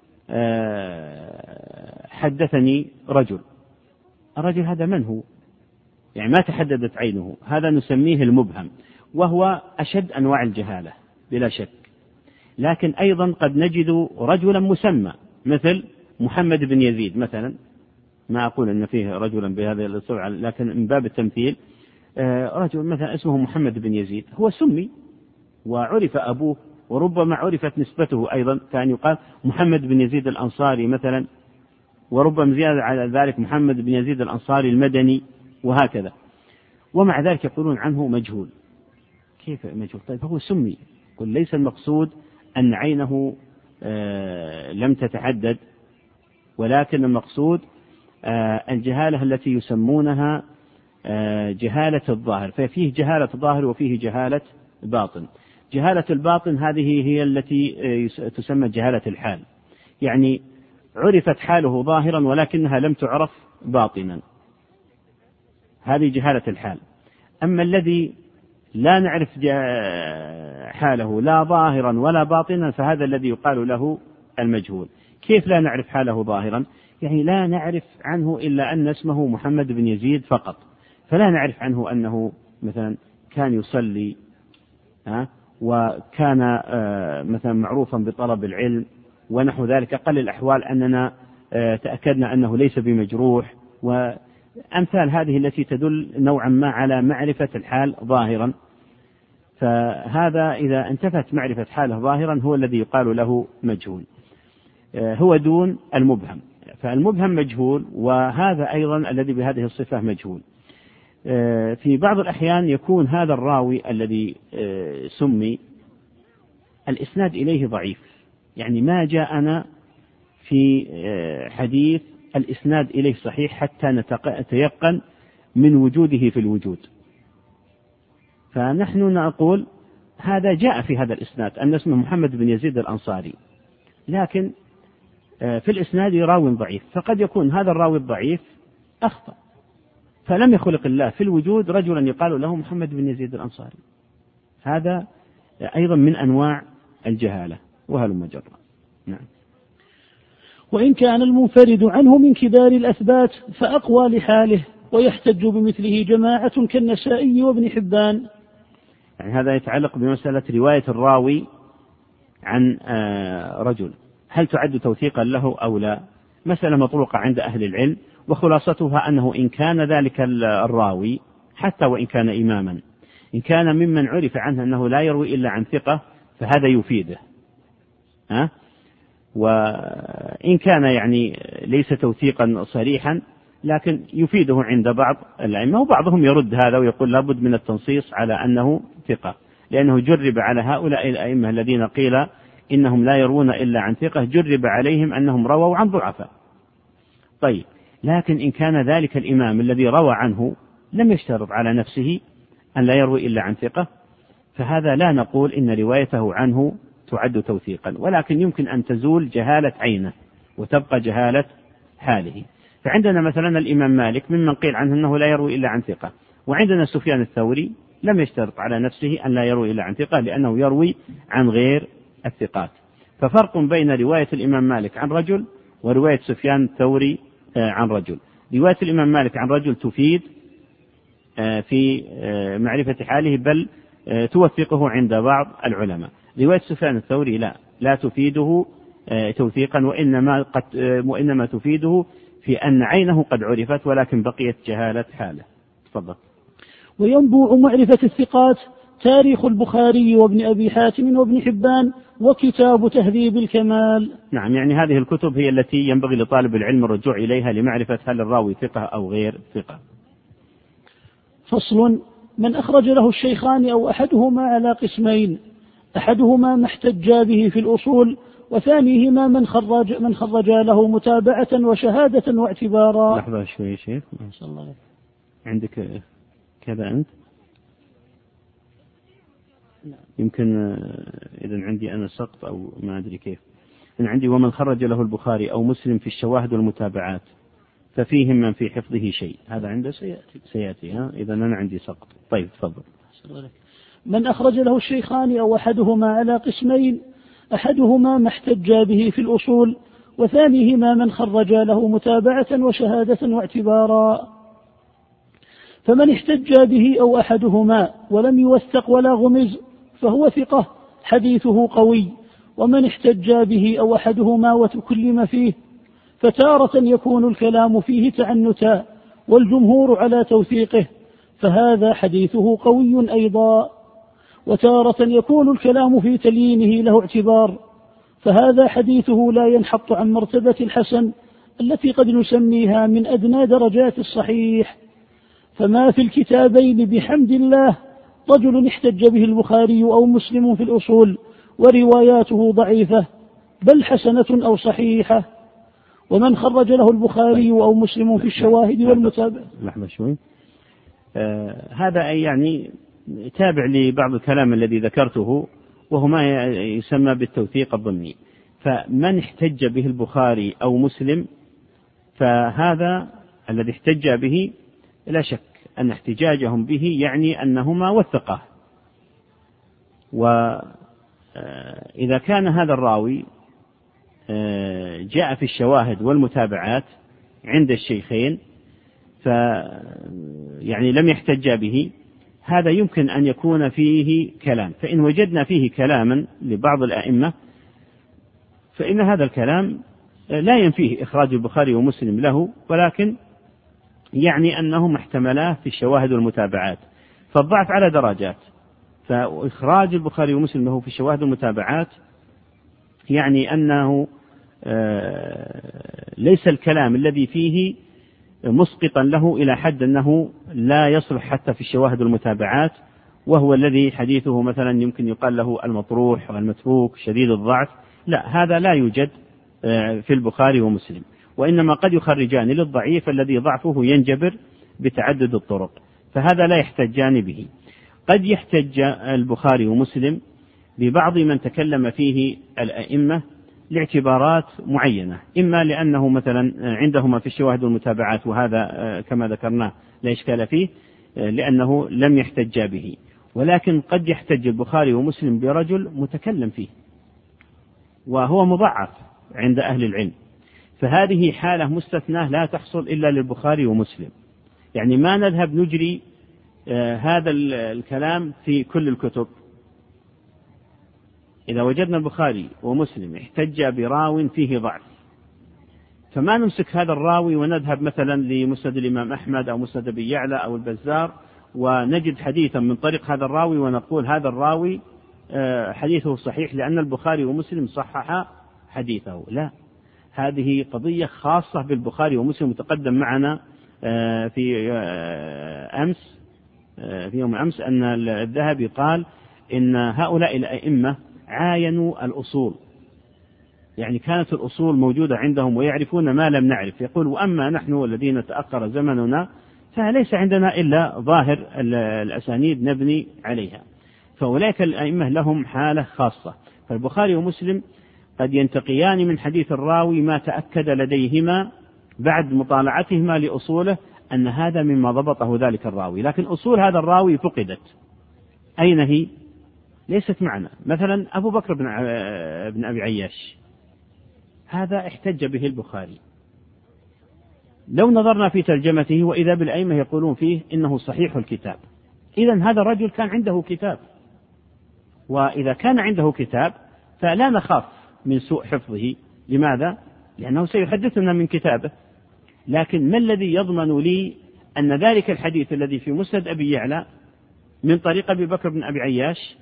حدثني رجل، الرجل هذا من هو؟ يعني ما تحددت عينه، هذا نسميه المبهم، وهو أشد أنواع الجهالة بلا شك. لكن أيضا قد نجد رجلا مسمى مثل محمد بن يزيد مثلا، ما أقول أن فيه رجلا بهذا الصورة، لكن من باب التمثيل رجل مثلا اسمه محمد بن يزيد، هو سمي وعرف أبوه، وربما عرفت نسبته أيضا، كان يقال محمد بن يزيد الأنصاري مثلا، وربما زيادة على ذلك محمد بن يزيد الأنصاري المدني، وهكذا. ومع ذلك يقولون عنه مجهول. كيف مجهول؟ طيب هو سمي. قل ليس المقصود أن عينه لم تتحدد، ولكن المقصود الجهالة التي يسمونها جهالة الظاهر، ففيه جهالة ظاهر وفيه جهالة باطن. جهالة الباطن هذه هي التي تسمى جهالة الحال، يعني عرفت حاله ظاهرا ولكنها لم تعرف باطنا، هذه جهالة الحال. أما الذي لا نعرف حاله لا ظاهرا ولا باطنا فهذا الذي يقال له المجهول. كيف لا نعرف حاله ظاهرا؟ يعني لا نعرف عنه إلا أن اسمه محمد بن يزيد فقط، فلا نعرف عنه أنه مثلا كان يصلي وكان مثلا معروفا بطلب العلم ونحو ذلك. أقل الأحوال أننا تأكدنا أنه ليس بمجروح، وأمثال هذه التي تدل نوعا ما على معرفة الحال ظاهرا. فهذا إذا انتفت معرفة حاله ظاهرا هو الذي يقال له مجهول، هو دون المبهم. فالمبهم مجهول، وهذا أيضا الذي بهذه الصفة مجهول. في بعض الأحيان يكون هذا الراوي الذي سمي الإسناد إليه ضعيف، يعني ما جاءنا في حديث الإسناد إليه صحيح حتى نتيقن من وجوده في الوجود. فنحن نقول هذا جاء في هذا الإسناد أن اسمه محمد بن يزيد الأنصاري، لكن في الإسناد راوي ضعيف، فقد يكون هذا الراوي الضعيف أخطأ، فلم يخلق الله في الوجود رجلا يقال له محمد بن يزيد الأنصاري. هذا أيضا من أنواع الجهالة وهلم جرا. نعم. وإن كان المنفرد عنه من كبار الأثبات فأقوى لحاله، ويحتج بمثله جماعة كالنسائي وابن حبان. يعني هذا يتعلق بمسألة رواية الراوي عن رجل، هل تعد توثيقا له أو لا؟ مسألة مطروقة عند أهل العلم، وخلاصتها أنه إن كان ذلك الراوي حتى وإن كان إماما، إن كان ممن عرف عنه أنه لا يروي إلا عن ثقة فهذا يفيده، وإن كان يعني ليس توثيقا صريحا لكن يفيده عند بعض الأئمة، وبعضهم يرد هذا ويقول لابد من التنصيص على أنه ثقة، لأنه جرب على هؤلاء الأئمة الذين قيل إنهم لا يروون إلا عن ثقة، جرب عليهم أنهم رووا عن ضعفاء. طيب، لكن إن كان ذلك الإمام الذي روى عنه لم يشترط على نفسه أن لا يروي إلا عن ثقة، فهذا لا نقول إن روايته عنه تعد توثيقا، ولكن يمكن أن تزول جهالة عينه وتبقى جهالة حاله. فعندنا مثلا الإمام مالك ممن قيل عنه أنه لا يروي إلا عن ثقة، وعندنا سفيان الثوري لم يشترط على نفسه أن لا يروي إلا عن ثقة لأنه يروي عن غير الثقات. ففرق بين رواية الإمام مالك عن رجل ورواية سفيان الثوري عن رجل. رواية الإمام مالك عن رجل تفيد في معرفة حاله، بل توثقه عند بعض العلماء. رواية سفيان الثوري لا تفيده توثيقا، وإنما تفيده في أن عينه قد عرفت ولكن بقيت جهالة حاله. تفضل. وينبوع معرفة الثقات تاريخ البخاري وابن أبي حاتم وابن حبان وكتاب تهذيب الكمال. نعم، يعني هذه الكتب هي التي ينبغي لطالب العلم الرجوع إليها لمعرفة هل الراوي ثقة أو غير ثقة. فصل: من أخرج له الشيخان أو أحدهما على قسمين: أحدهما ما احتجا به في الأصول، وثانيهما من خرج له متابعة وشهادة واعتبارا. لحظة شوي شيخ، ما شاء الله عندك كذا أنت؟ يمكن إذا عندي أنا سقط أو ما أدري كيف. أنا عندي ومن خرج له البخاري أو مسلم في الشواهد والمتابعات ففيهم من في حفظه شيء. هذا عنده سيأتي إذا أنا عندي سقط. طيب تفضل. من أخرج له الشيخان أو أحدهما على قسمين: أحدهما ما احتجا به في الأصول، وثانيهما من خرج له متابعة وشهادة واعتبارا. فمن احتجا به أو أحدهما ولم يوثق ولا غمز فهو ثقة حديثه قوي، ومن احتجا به أو أحدهما وتكلم فيه فتارة يكون الكلام فيه تعنتا والجمهور على توثيقه فهذا حديثه قوي أيضا، وتارة يكون الكلام في تليينه له اعتبار فهذا حديثه لا ينحط عن مرتبة الحسن التي قد نسميها من أدنى درجات الصحيح. فما في الكتابين بحمد الله رجل احتج به البخاري أو مسلم في الأصول ورواياته ضعيفة بل حسنة أو صحيحة، ومن خرج له البخاري أو مسلم في الشواهد والمتابعة. لحظة شوي. هذا يعني تابع لبعض الكلام الذي ذكرته وهو ما يسمى بالتوثيق الضمني. فمن احتج به البخاري أو مسلم فهذا الذي احتج به لا شك أن احتجاجهم به يعني أنهما وثقاه. وإذا كان هذا الراوي جاء في الشواهد والمتابعات عند الشيخين يعني لم يحتج به، هذا يمكن أن يكون فيه كلام. فإن وجدنا فيه كلاما لبعض الأئمة فإن هذا الكلام لا ينفيه إخراج البخاري ومسلم له، ولكن يعني أنهم احتملاه في الشواهد والمتابعات، فالضعف على درجات. فإخراج البخاري ومسلم له في الشواهد والمتابعات يعني أنه ليس الكلام الذي فيه مسقطا له إلى حد أنه لا يصلح حتى في الشواهد والمتابعات، وهو الذي حديثه مثلا يمكن يقال له المطروح والمتروك شديد الضعف. لا، هذا لا يوجد في البخاري ومسلم، وإنما قد يخرجان للضعيف الذي ضعفه ينجبر بتعدد الطرق، فهذا لا يحتجان به. قد يحتج البخاري ومسلم ببعض من تكلم فيه الأئمة لاعتبارات معينة، إما لأنه مثلا عندهما في الشواهد والمتابعات، وهذا كما ذكرنا لا إشكال فيه لأنه لم يحتج به، ولكن قد يحتج البخاري ومسلم برجل متكلم فيه وهو مضعف عند أهل العلم، فهذه حالة مستثناة لا تحصل إلا للبخاري ومسلم. يعني ما نذهب نجري هذا الكلام في كل الكتب. إذا وجدنا البخاري ومسلم احتج براو فيه ضعف فما نمسك هذا الراوي ونذهب مثلا لمسند الإمام أحمد أو مسند أبي يعلى أو البزار ونجد حديثا من طريق هذا الراوي ونقول هذا الراوي حديثه صحيح لأن البخاري ومسلم صحح حديثه. لا، هذه قضية خاصة بالبخاري ومسلم. تقدم معنا في يوم أمس أن الذهبي قال إن هؤلاء الأئمة عاينوا الأصول، يعني كانت الأصول موجودة عندهم ويعرفون ما لم نعرف. يقول وأما نحن الذين تأخر زمننا فليس عندنا إلا ظاهر الأسانيد نبني عليها. فأولئك الأئمة لهم حالة خاصة. فالبخاري ومسلم قد ينتقيان من حديث الراوي ما تأكد لديهما بعد مطالعتهما لأصوله أن هذا مما ضبطه ذلك الراوي، لكن أصول هذا الراوي فقدت. أين هي؟ ليست معنا. مثلا أبو بكر بن أبي عياش هذا احتج به البخاري، لو نظرنا في ترجمته وإذا بالأئمة يقولون فيه إنه صحيح الكتاب، إذن هذا الرجل كان عنده كتاب، وإذا كان عنده كتاب فلا نخاف من سوء حفظه. لماذا؟ لأنه سيحدثنا من كتابه. لكن ما الذي يضمن لي أن ذلك الحديث الذي في مسند أبي يعلى من طريق أبي بكر بن أبي عياش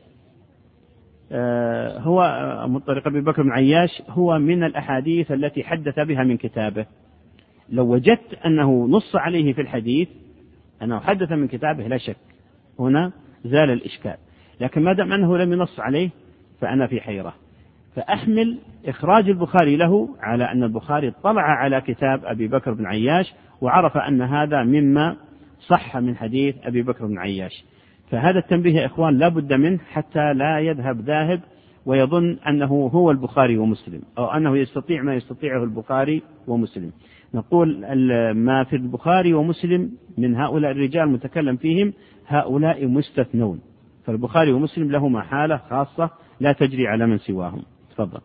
هو من الأحاديث التي حدث بها من كتابه. لو وجدت أنه نص عليه في الحديث أنه حدث من كتابه لا شك هنا زال الإشكال، لكن ما دام أنه لم ينص عليه فأنا في حيرة. فأحمل إخراج البخاري له على أن البخاري اطلع على كتاب أبي بكر بن عياش وعرف أن هذا مما صح من حديث أبي بكر بن عياش. فهذا التنبيه يا إخوان لا بد منه حتى لا يذهب ذاهب ويظن أنه هو البخاري ومسلم، أو أنه يستطيع ما يستطيعه البخاري ومسلم. نقول ما في البخاري ومسلم من هؤلاء الرجال المتكلم فيهم هؤلاء مستثنون، فالبخاري ومسلم لهما حالة خاصة لا تجري على من سواهم. تفضل.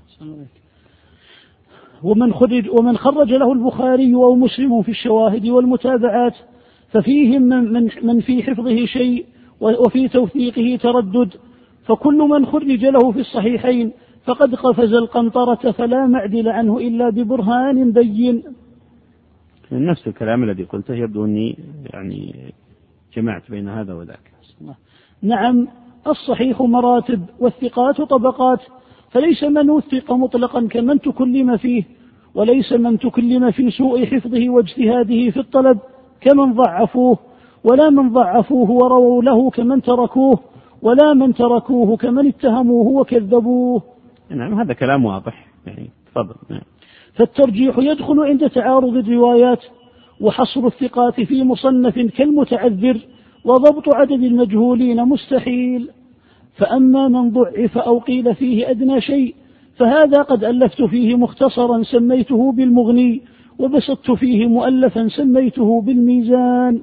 ومن خرج له البخاري أو مسلم في الشواهد والمتابعات ففيهم من في حفظه شيء وفي توثيقه تردد، فكل من خرج له في الصحيحين فقد قفز القنطرة فلا معدل عنه إلا ببرهان بين. نفس الكلام الذي قلته، يبدو أني يعني جمعت بين هذا وذاك. نعم، الصحيح مراتب والثقات طبقات، فليس من وثق مطلقا كمن تكلم فيه، وليس من تكلم في سوء حفظه واجتهاده في الطلب كمن ضعفوه، ولا من ضعفوه ورووا له كمن تركوه، ولا من تركوه كمن اتهموه وكذبوه. نعم، هذا كلام واضح يعني. تفضل. نعم. فالترجيح يدخل عند تعارض الروايات، وحصر الثقات في مصنف كالمتعذر، وضبط عدد المجهولين مستحيل. فأما من ضعف أو قيل فيه أدنى شيء فهذا قد ألفت فيه مختصرا سميته بالمغني، وبسطت فيه مؤلفا سميته بالميزان.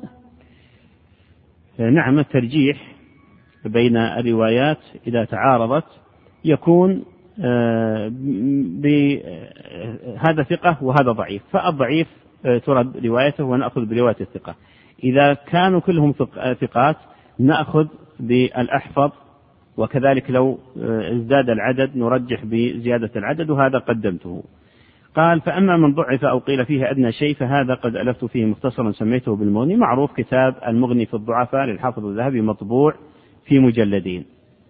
نعم، الترجيح بين الروايات إذا تعارضت يكون بهذا ثقة وهذا ضعيف، فالضعيف ترد روايته ونأخذ برواية الثقة. إذا كانوا كلهم ثقات نأخذ بالأحفظ، وكذلك لو ازداد العدد نرجح بزيادة العدد، وهذا قدمته. قال: فأما من ضعف أو قيل فيه أدنى شيء فهذا قد ألفت فيه مختصرا سميته بالمغني. معروف كتاب المغني في الضعفاء للحافظ الذهبي مطبوع في مجلدين،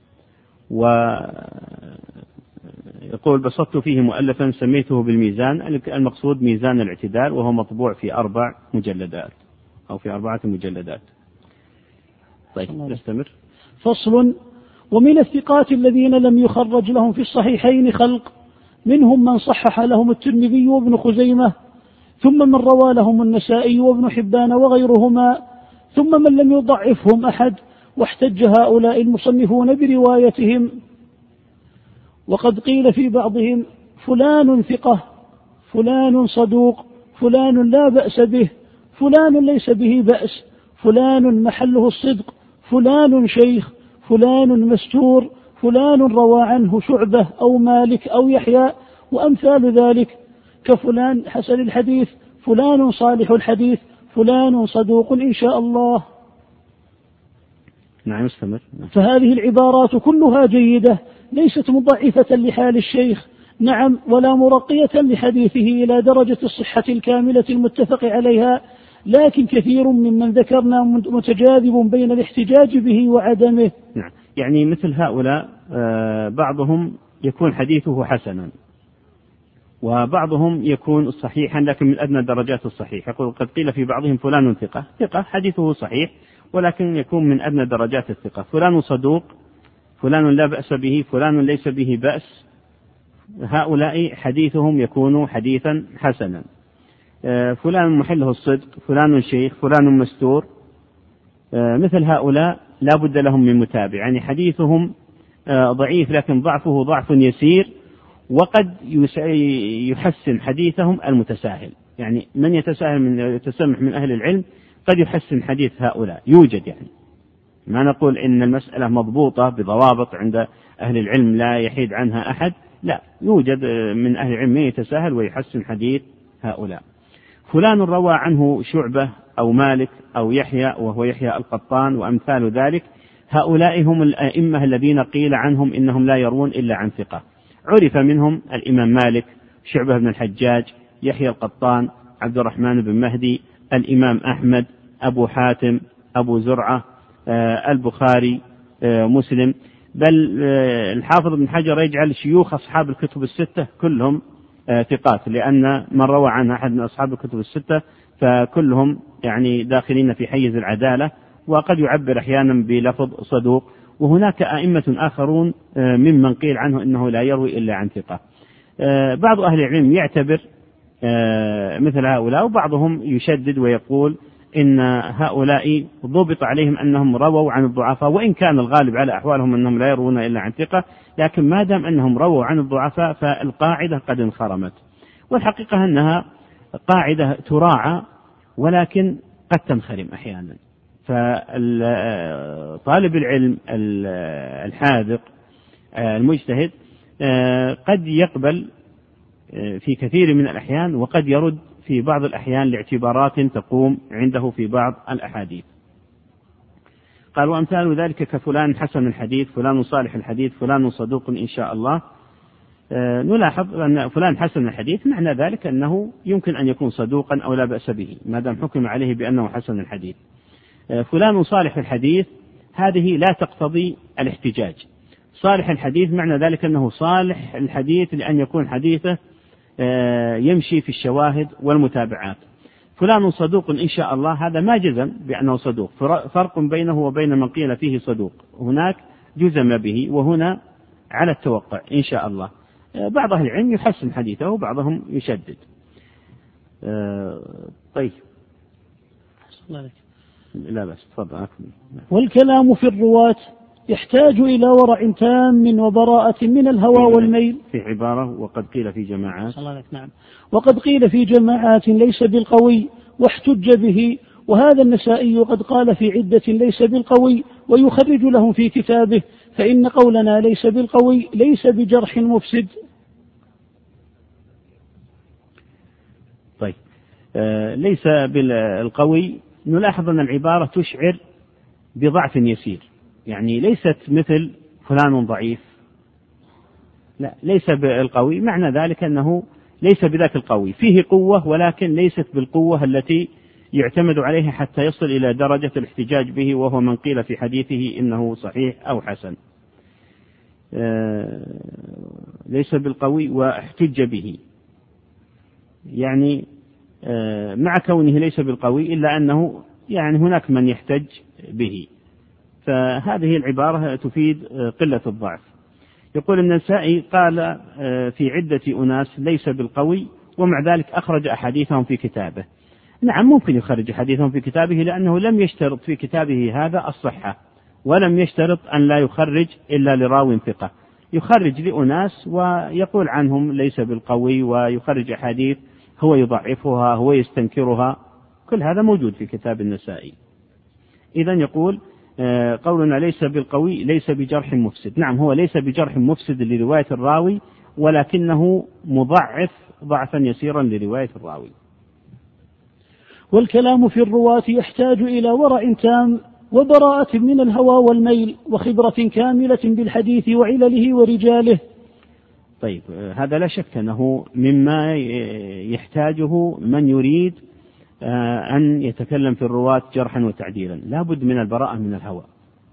ويقول: بسطت فيه مؤلفا سميته بالميزان، المقصود ميزان الاعتدال، وهو مطبوع في 4 مجلدات أو في 4 مجلدات. طيب نستمر. فصل: ومن الثقات الذين لم يخرج لهم في الصحيحين خلق، منهم من صحح لهم الترمذي وابن خزيمة، ثم من روى لهم النسائي وابن حبان وغيرهما، ثم من لم يضعفهم أحد، واحتج هؤلاء المصنفون بروايتهم. وقد قيل في بعضهم: فلان ثقة، فلان صدوق، فلان لا بأس به، فلان ليس به بأس، فلان محله الصدق، فلان شيخ، فلان مستور، فلان روى عنه شعبة أو مالك أو يحيى، وأمثال ذلك، كفلان حسن الحديث، فلان صالح الحديث، فلان صدوق إن شاء الله. نعم، استمر. فهذه العبارات كلها جيدة، ليست مضعفة لحال الشيخ، نعم، ولا مرقية لحديثه إلى درجة الصحة الكاملة المتفق عليها، لكن كثير ممن ذكرنا متجاذب بين الاحتجاج به وعدمه. نعم، يعني مثل هؤلاء بعضهم يكون حديثه حسنا، وبعضهم يكون صحيحا لكن من أدنى درجات الصحيح. يقول: قد قيل في بعضهم فلان ثقة حديثه صحيح ولكن يكون من أدنى درجات الثقة، فلان صدوق، فلان لا بأس به، فلان ليس به بأس. هؤلاء حديثهم يكون حديثا حسنا. فلان محله الصدق، فلان شيخ، فلان مستور. مثل هؤلاء لا بد لهم من متابع، يعني حديثهم ضعيف لكن ضعفه ضعف يسير، وقد يحسن حديثهم المتساهل، يعني من يتسامح من أهل العلم قد يحسن حديث هؤلاء، يوجد. يعني ما نقول إن المسألة مضبوطة بضوابط عند أهل العلم لا يحيد عنها أحد، لا، يوجد من أهل العلم من يتساهل ويحسن حديث هؤلاء. فلان روى عنه شعبة أو مالك أو يحيى، وهو يحيى القطان وأمثال ذلك، هؤلاء هم الأئمة الذين قيل عنهم إنهم لا يروون إلا عن ثقة. عرف منهم الإمام مالك، شعبة بن الحجاج، يحيى القطان، عبد الرحمن بن مهدي، الإمام أحمد، أبو حاتم، أبو زرعة، البخاري، مسلم، بل الحافظ ابن حجر يجعل شيوخ أصحاب الكتب الستة كلهم ثقات، لأن من روى عن أحد من أصحاب الكتب الستة فكلهم يعني داخلين في حيز العدالة، وقد يعبر أحيانا بلفظ صدوق. وهناك أئمة آخرون ممن قيل عنه إنه لا يروي إلا عن ثقة. بعض أهل العلم يعتبر مثل هؤلاء، وبعضهم يشدد ويقول إن هؤلاء ضبط عليهم أنهم رووا عن الضعفاء، وإن كان الغالب على أحوالهم أنهم لا يروون إلا عن ثقة، لكن ما دام أنهم رووا عن الضعفاء فالقاعدة قد انخرمت. والحقيقة أنها قاعدة تراعى ولكن قد تنخرم أحيانا. فطالب العلم الحاذق المجتهد قد يقبل في كثير من الأحيان، وقد يرد في بعض الأحيان لاعتبارات تقوم عنده في بعض الأحاديث. قال: وأمثال ذلك كفلان حسن الحديث، فلان صالح الحديث، فلان صدوق إن شاء الله. نلاحظ أن فلان حسن الحديث معنى ذلك أنه يمكن أن يكون صدوقا أو لا بأس به ما دام حكم عليه بأنه حسن الحديث. فلان صالح الحديث هذه لا تقتضي الاحتجاج. صالح الحديث معنى ذلك أنه صالح الحديث لأن يكون حديثه يمشي في الشواهد والمتابعات. فلان صدوق إن شاء الله هذا ما جزم بأنه صدوق، فرق بينه وبين من قيل فيه صدوق، هناك جزم به وهنا على التوقع إن شاء الله. بعض أهل العلم يحسن حديثه وبعضهم يشدد. طيب لا بس تفضل. والكلام في الرواة يحتاج إلى ورع تام وبراءة من الهوى والميل. في عبارة: وقد قيل في جماعات. نعم. وقد قيل في جماعات ليس بالقوي واحتج به، وهذا النسائي قد قال في عدة ليس بالقوي ويخرج لهم في كتابه، فإن قولنا ليس بالقوي ليس بجرح مفسد. طيب ليس بالقوي، نلاحظ أن العبارة تشعر بضعف يسير، يعني ليست مثل فلان ضعيف، لا، ليس بالقوي معنى ذلك أنه ليس بذاك القوي، فيه قوة ولكن ليست بالقوة التي يعتمد عليها حتى يصل إلى درجة الاحتجاج به، وهو من قيل في حديثه إنه صحيح أو حسن. ليس بالقوي واحتج به، يعني مع كونه ليس بالقوي إلا أنه يعني هناك من يحتج به، فهذه العبارة تفيد قلة الضعف. يقول النسائي قال في عدة أناس ليس بالقوي، ومع ذلك أخرج أحاديثهم في كتابه. نعم ممكن يخرج حديثهم في كتابه، لأنه لم يشترط في كتابه هذا الصحة، ولم يشترط أن لا يخرج إلا لراو ثقة، يخرج لأناس ويقول عنهم ليس بالقوي، ويخرج أحاديث هو يضعفها هو يستنكرها، كل هذا موجود في كتاب النسائي. إذن يقول قولنا ليس بالقوي ليس بجرح مفسد. نعم هو ليس بجرح مفسد لرواية الراوي، ولكنه مضعف ضعفا يسيرا لرواية الراوي. والكلام في الرواة يحتاج إلى ورع تام وبراءة من الهوى والميل وخبرة كاملة بالحديث وعلله ورجاله. طيب هذا لا شك أنه مما يحتاجه من يريد أن يتكلم في الرواة جرحا وتعديلا، لا بد من البراءة من الهوى.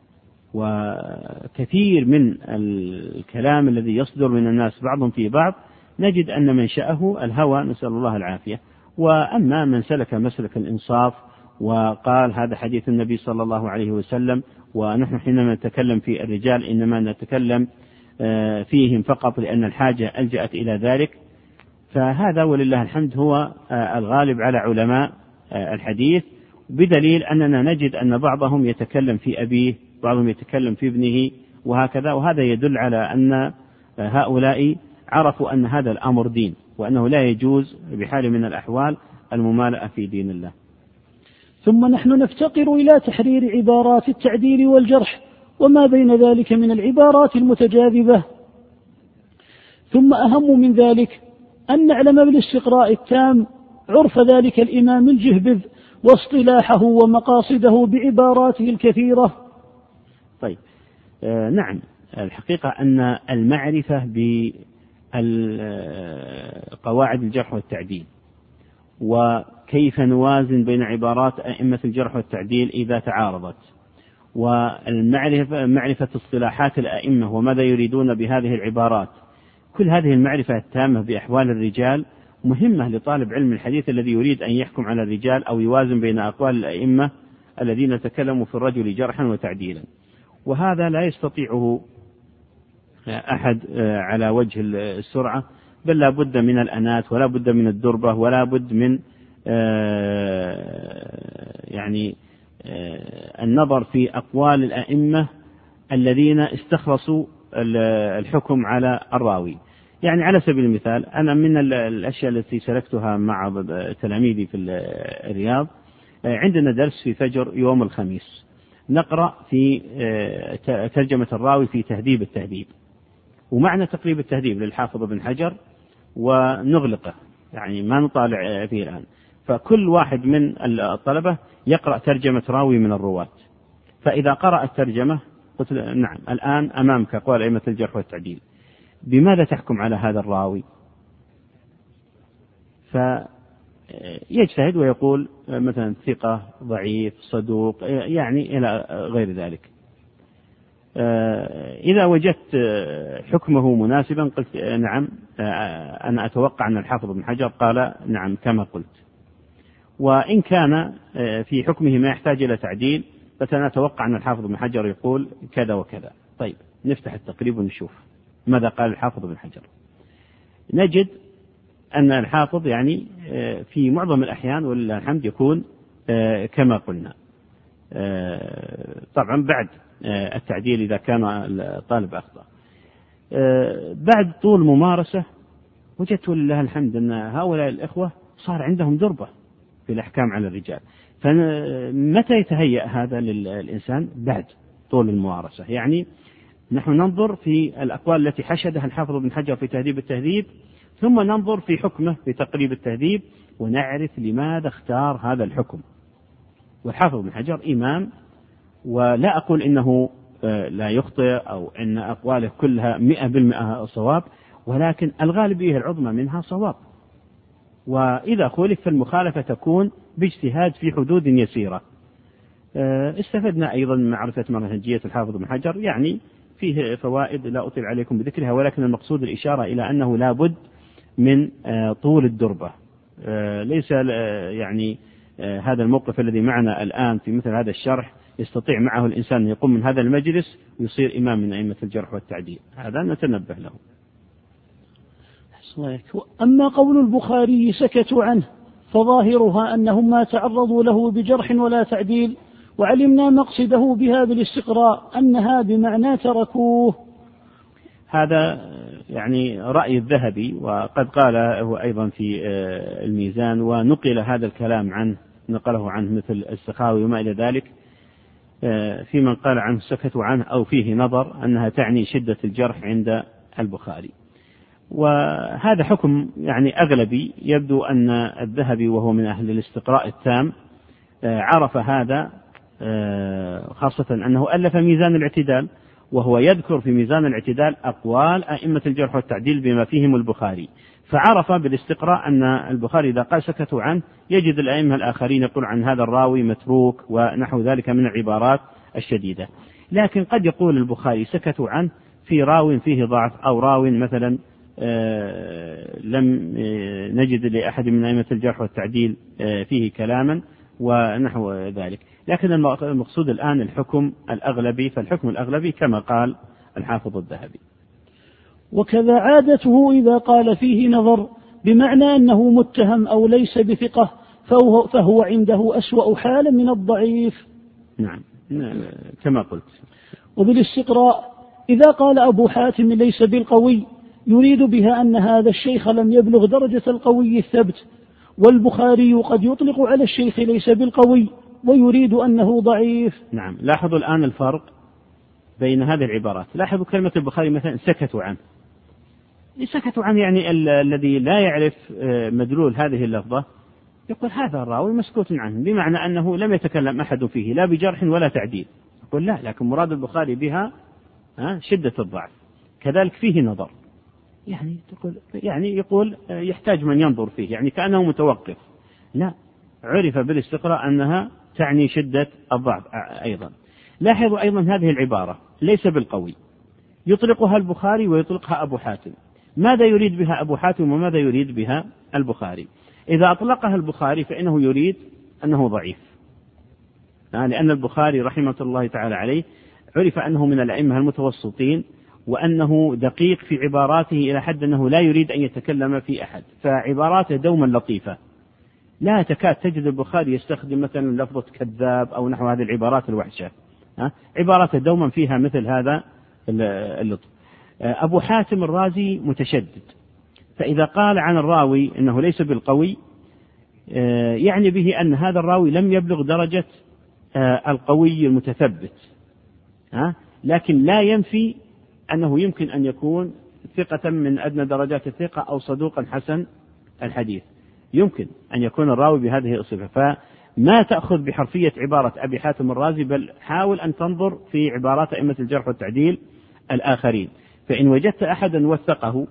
وكثير من الكلام الذي يصدر من الناس بعضهم في بعض نجد أن منشأه الهوى، نسأل الله العافية. وأما من سلك مسلك الإنصاف وقال هذا حديث النبي صلى الله عليه وسلم، ونحن حينما نتكلم في الرجال إنما نتكلم فيهم فقط لأن الحاجة ألجأت إلى ذلك، فهذا ولله الحمد هو الغالب على علماء الحديث، بدليل أننا نجد أن بعضهم يتكلم في أبيه، بعضهم يتكلم في ابنه وهكذا، وهذا يدل على أن هؤلاء عرفوا أن هذا الأمر دين، وأنه لا يجوز بحال من الأحوال الممالأة في دين الله. ثم نحن نفتقر إلى تحرير عبارات التعديل والجرح وما بين ذلك من العبارات المتجاذبة. ثم أهم من ذلك أن نعلم بالاستقراء التام عرف ذلك الإمام الجهبذ واصطلاحه ومقاصده بعباراته الكثيرة. طيب نعم، الحقيقة أن المعرفة بقواعد الجرح والتعديل وكيف نوازن بين عبارات أئمة الجرح والتعديل إذا تعارضت، ومعرفة اصطلاحات الأئمة وماذا يريدون بهذه العبارات. كل هذه المعرفة التامة بأحوال الرجال مهمة لطالب علم الحديث الذي يريد أن يحكم على الرجال أو يوازن بين أقوال الأئمة الذين تكلموا في الرجل جرحا وتعديلا، وهذا لا يستطيعه أحد على وجه السرعة، بل لا بد من الأنات ولا بد من الدربة ولا بد من النظر في أقوال الأئمة الذين استخلصوا الحكم على الراوي. يعني على سبيل المثال، أنا من الأشياء التي سلكتها مع تلاميذي في الرياض، عندنا درس في فجر يوم الخميس نقرأ في ترجمة الراوي في تهذيب التهذيب، ومعنى تقريب التهذيب للحافظ ابن حجر، ونغلقه يعني ما نطالع فيه الآن. فكل واحد من الطلبة يقرأ ترجمة راوي من الرواة، فإذا قرأ الترجمة قلت نعم الآن أمامك أقوال أئمة الجرح والتعديل، بماذا تحكم على هذا الراوي؟ فيجتهد ويقول مثلا ثقة، ضعيف، صدوق، يعني إلى غير ذلك. إذا وجدت حكمه مناسبا قلت نعم أنا أتوقع أن الحافظ ابن حجر قال نعم كما قلت، وإن كان في حكمه ما يحتاج إلى تعديل فأنا أتوقع أن الحافظ ابن حجر يقول كذا وكذا. طيب نفتح التقريب ونشوف ماذا قال الحافظ ابن حجر. نجد أن الحافظ يعني في معظم الأحيان ولله الحمد يكون كما قلنا، طبعا بعد التعديل إذا كان الطالب أخطأ. بعد طول ممارسة وجدت ولله الحمد أن هؤلاء الإخوة صار عندهم دربة في الأحكام على الرجال. فمتى يتهيأ هذا للإنسان؟ بعد طول الممارسة. يعني نحن ننظر في الأقوال التي حشدها الحافظ ابن حجر في تهذيب التهذيب، ثم ننظر في حكمه في تقريب التهذيب ونعرف لماذا اختار هذا الحكم. والحافظ ابن حجر إمام، ولا أقول إنه لا يخطئ أو أن أقواله كلها 100% صواب، ولكن الغالبية العظمى منها صواب، وإذا خولف فالمخالفة تكون باجتهاد في حدود يسيرة. استفدنا أيضا من معرفة منهجية الحافظ ابن حجر، يعني فيه فوائد لا أطيل عليكم بذكرها، ولكن المقصود الإشارة إلى أنه لا بد من طول الدربة. ليس يعني هذا الموقف الذي معنا الآن في مثل هذا الشرح يستطيع معه الإنسان يقوم من هذا المجلس ويصير إمام من أئمة الجرح والتعديل، هذا نتنبه له. أما قول البخاري سكتوا عنه فظاهرها أنهم ما تعرضوا له بجرح ولا تعديل، وعلمنا مقصده بها بالاستقراء أنها بمعنى تركوه. هذا يعني رأي الذهبي، وقد قاله أيضا في الميزان، ونقل هذا الكلام عنه، نقله عنه مثل السخاوي وما إلى ذلك، في من قال عنه سكتوا عنه أو فيه نظر أنها تعني شدة الجرح عند البخاري. وهذا حكم يعني أغلبي، يبدو أن الذهبي وهو من أهل الاستقراء التام عرف هذا، خاصة أنه ألف ميزان الاعتدال، وهو يذكر في ميزان الاعتدال أقوال أئمة الجرح والتعديل بما فيهم البخاري، فعرف بالاستقراء أن البخاري إذا قال سكتوا عنه يجد الأئمة الآخرين يقول عن هذا الراوي متروك ونحو ذلك من العبارات الشديدة. لكن قد يقول البخاري سكتوا عنه في راو فيه ضعف، أو راو مثلا لم نجد لأحد من أئمة الجرح والتعديل فيه كلاما ونحو ذلك. لكن المقصود الآن الحكم الأغلبي، فالحكم الأغلبي كما قال الحافظ الذهبي. وكذا عادته إذا قال فيه نظر بمعنى أنه متهم أو ليس بثقة فهو عنده أسوأ حالا من الضعيف. نعم كما قلت. وبالاستقراء إذا قال أبو حاتم ليس بالقوي يريد بها أن هذا الشيخ لم يبلغ درجة القوي الثبت، والبخاري قد يطلق على الشيخ ليس بالقوي ويريد أنه ضعيف. نعم، لاحظوا الآن الفرق بين هذه العبارات. لاحظوا كلمة البخاري مثلا سكتوا عنه، سكتوا عنه يعني الذي لا يعرف مدلول هذه اللفظة يقول هذا الراوي مسكوت عنه، بمعنى أنه لم يتكلم أحد فيه لا بجرح ولا تعديل. يقول لا، لكن مراد البخاري بها شدة الضعف، كذلك فيه نظر، يعني يقول يحتاج من ينظر فيه، يعني كأنه متوقف. لا، عرف بالاستقراء أنها تعني شدة الضعف أيضا. لاحظوا أيضا هذه العبارة ليس بالقوي، يطلقها البخاري ويطلقها أبو حاتم. ماذا يريد بها أبو حاتم وماذا يريد بها البخاري؟ إذا أطلقها البخاري فإنه يريد أنه ضعيف، لأن البخاري رحمة الله تعالى عليه عرف أنه من الأئمة المتوسطين، وأنه دقيق في عباراته إلى حد أنه لا يريد أن يتكلم في أحد، فعباراته دوما لطيفة. لا تكاد تجد البخاري يستخدم مثلا لفظة كذاب أو نحو هذه العبارات الوحشة، عباراته دوما فيها مثل هذا اللطف. أبو حاتم الرازي متشدد، فإذا قال عن الراوي إنه ليس بالقوي يعني به أن هذا الراوي لم يبلغ درجة القوي المتثبت، لكن لا ينفي أنه يمكن أن يكون ثقة من أدنى درجات الثقة أو صدوقا حسن الحديث، يمكن أن يكون الراوي بهذه الصفة. فما تأخذ بحرفية عبارة أبي حاتم الرازي، بل حاول أن تنظر في عبارات أئمة الجرح والتعديل الآخرين، فإن وجدت أحدا وثقه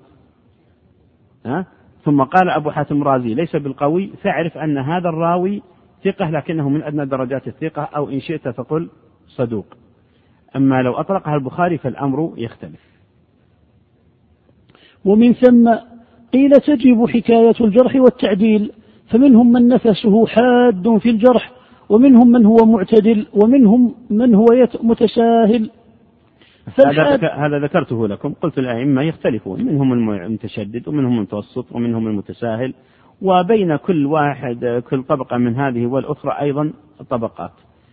ثم قال أبو حاتم الرازي ليس بالقوي، فاعرف أن هذا الراوي ثقة لكنه من أدنى درجات الثقة، أو إن شئت فقل صدوق. أما لو أطلقها البخاري فالأمر يختلف. ومن ثم قيل تجب حكاية الجرح والتعديل، فمنهم من نفسه حاد في الجرح، ومنهم من هو معتدل، ومنهم من هو متساهل. هذا ذكرته لكم، قلت الأئمة يختلفون، منهم المتشدد ومنهم المتوسط ومنهم المتساهل، وبين كل واحد كل طبقة من هذه والأخرى أيضا طبقات،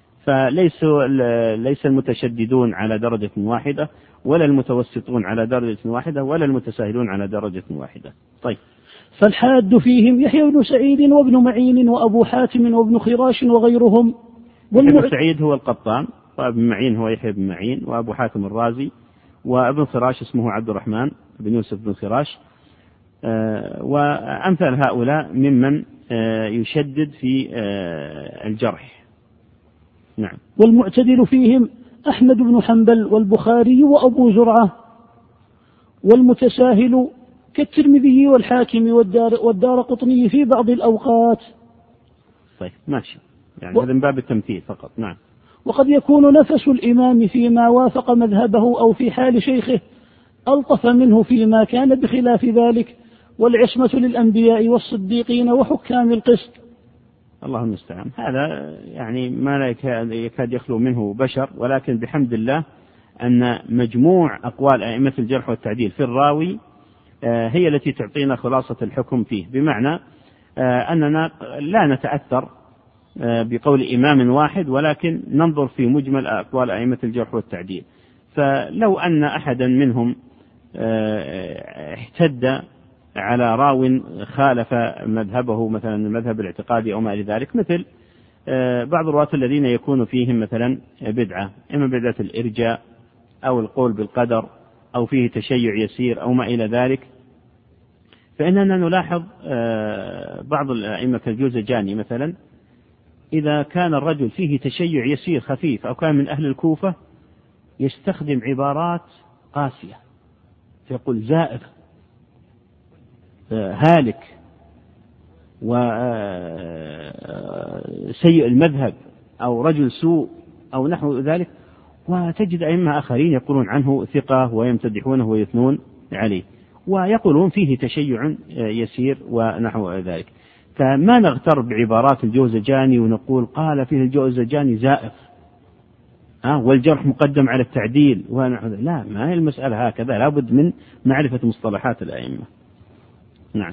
ليس المتشددون على درجة واحدة، ولا المتوسطون على درجة واحدة، ولا المتساهلون على درجة واحدة. طيب، فالحاد فيهم يحيى بن سعيد وابن معين وأبو حاتم وابن خراش وغيرهم. يحيى بن سعيد هو القطان، وابن معين هو يحيى بن معين، وأبو حاتم الرازي، وابن خراش اسمه عبد الرحمن بن يوسف بن خراش، وأمثال هؤلاء ممن يشدد في الجرح. نعم. والمعتدل فيهم أحمد بن حنبل والبخاري وأبو زرعة، والمتساهل كالترمذي والحاكم والدار قطني في بعض الأوقات. طيب ماشي، يعني هذا من باب التمثيل فقط. نعم. وقد يكون نفس الإمام فيما وافق مذهبه أو في حال شيخه ألطف منه فيما كان بخلاف ذلك، والعصمة للأنبياء والصديقين وحكام القسط. الله المستعان. هذا يعني ما لا يكاد يخلو منه بشر، ولكن بحمد الله أن مجموع أقوال أئمة الجرح والتعديل في الراوي هي التي تعطينا خلاصة الحكم فيه، بمعنى أننا لا نتأثر بقول إمام واحد، ولكن ننظر في مجمل أقوال أئمة الجرح والتعديل. فلو أن أحدا منهم احتد على راو خالف مذهبه، مثلا المذهب الاعتقادي أو ما إلى ذلك، مثل بعض الرواة الذين يكون فيهم مثلا بدعة، إما بدعة الإرجاء أو القول بالقدر أو فيه تشيع يسير أو ما إلى ذلك، فإننا نلاحظ بعض الأئمة كالجوزجاني مثلا، إذا كان الرجل فيه تشيع يسير خفيف أو كان من أهل الكوفة يستخدم عبارات قاسية، فيقول زائغ، هالك، وسيء المذهب، أو رجل سوء أو نحو ذلك، وتجد أئمة آخرين يقولون عنه ثقة ويمتدحونه ويثنون عليه، ويقولون فيه تشيع يسير ونحو ذلك. فما نغتر بعبارات الجوزجاني ونقول قال فيه الجوزجاني زائف والجرح مقدم على التعديل ونحو ذلك. لا، ما هي المسألة هكذا، لابد من معرفة مصطلحات الأئمة. نعم.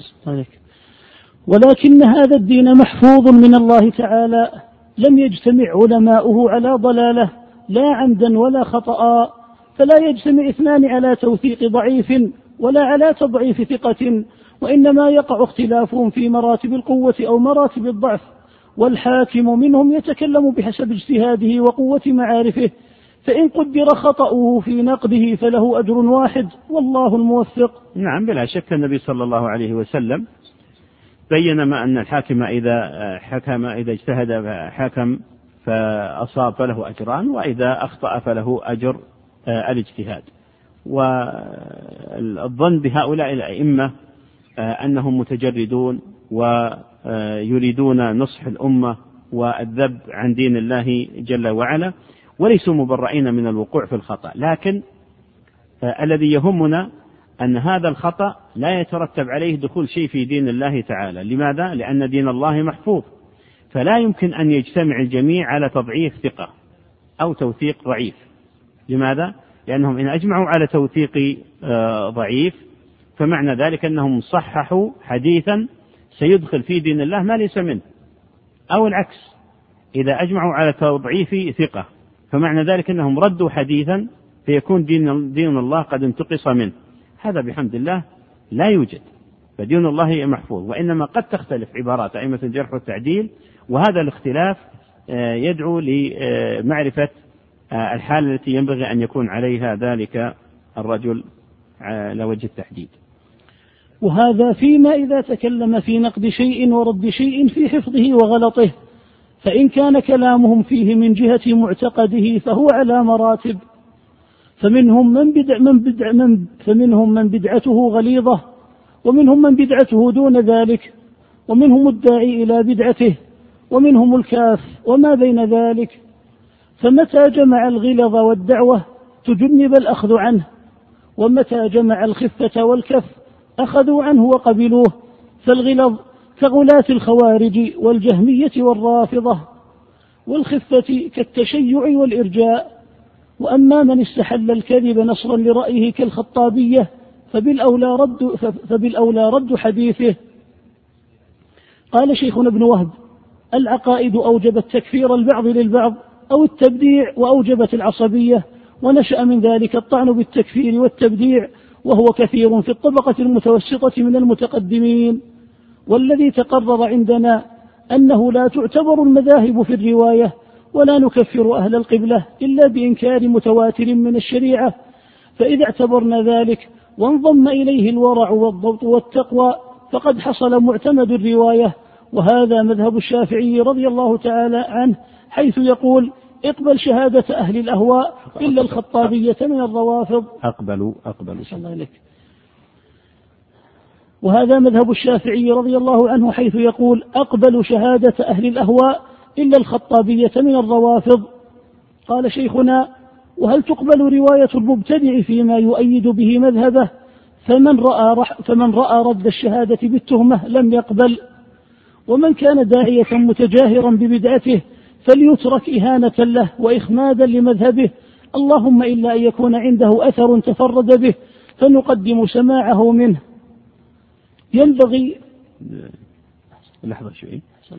ولكن هذا الدين محفوظ من الله تعالى، لم يجتمع علماؤه على ضلالة لا عمدا ولا خطأ، فلا يجتمع اثنان على توثيق ضعيف ولا على تضعيف ثقة، وإنما يقع اختلافهم في مراتب القوة أو مراتب الضعف، والحاكم منهم يتكلم بحسب اجتهاده وقوة معارفه، فإن قدر خطأه في نقده فله أجر واحد والله الموفق. نعم، بلا شك النبي صلى الله عليه وسلم بينما أن الحاكم إذا اجتهد حكم فأصاب فله أجران، وإذا أخطأ فله أجر الاجتهاد. والظن بهؤلاء الأئمة أنهم متجردون يريدون نصح الأمة والذب عن دين الله جل وعلا، وليسوا مبرئين من الوقوع في الخطأ. لكن الذي يهمنا أن هذا الخطأ لا يترتب عليه دخول شيء في دين الله تعالى. لماذا؟ لأن دين الله محفوظ، فلا يمكن أن يجتمع الجميع على تضعيف ثقة أو توثيق ضعيف. لماذا؟ لأنهم إن أجمعوا على توثيق ضعيف فمعنى ذلك أنهم صححوا حديثا سيدخل في دين الله ما ليس منه، أو العكس، إذا أجمعوا على تضعيف ثقة فمعنى ذلك أنهم ردوا حديثا فيكون دين الله قد انتقص منه. هذا بحمد الله لا يوجد، فدين الله محفوظ، وإنما قد تختلف عبارات أئمة الجرح والتعديل، وهذا الاختلاف يدعو لمعرفة الحالة التي ينبغي أن يكون عليها ذلك الرجل على وجه التحديد. وهذا فيما إذا تكلم في نقد شيء ورد شيء في حفظه وغلطه، فإن كان كلامهم فيه من جهة معتقده فهو على مراتب، فمنهم من بدعته غليظة، ومنهم من بدعته دون ذلك، ومنهم الداعي إلى بدعته، ومنهم الكاف وما بين ذلك. فمتى جمع الغلظ والدعوة تجنب الأخذ عنه، ومتى جمع الخفة والكف أخذوا عنه وقبلوه. فالغلظ كغلاة الخوارج والجهمية والرافضة، والخفة كالتشيع والإرجاء. وأما من استحل الكذب نصرا لرأيه كالخطابية فبالأولى رد حديثه. قال شيخنا ابن وهب: العقائد أوجبت تكفير البعض للبعض أو التبديع، وأوجبت العصبية، ونشأ من ذلك الطعن بالتكفير والتبديع، وهو كثير في الطبقة المتوسطة من المتقدمين. والذي تقرر عندنا أنه لا تعتبر المذاهب في الرواية، ولا نكفر أهل القبلة إلا بإنكار متواتر من الشريعة. فإذا اعتبرنا ذلك وانضم إليه الورع والضبط والتقوى فقد حصل معتمد الرواية. وهذا مذهب الشافعي رضي الله تعالى عنه، حيث يقول: اقبل شهادة أهل الأهواء إلا الخطابية من الروافض. أقبلوا الله إليك. وهذا مذهب الشافعي رضي الله عنه، حيث يقول: أقبل شهادة أهل الأهواء إلا الخطابية من الروافض. قال شيخنا: وهل تقبل رواية المبتدع فيما يؤيد به مذهبه؟ فمن رأى رد الشهادة بالتهمة لم يقبل. ومن كان داعية متجاهرا ببدعته فليترك إهانة له وإخمادا لمذهبه، اللهم إلا أن يكون عنده أثر تفرد به فنقدم سماعه منه. ينبغي لحظة شوي.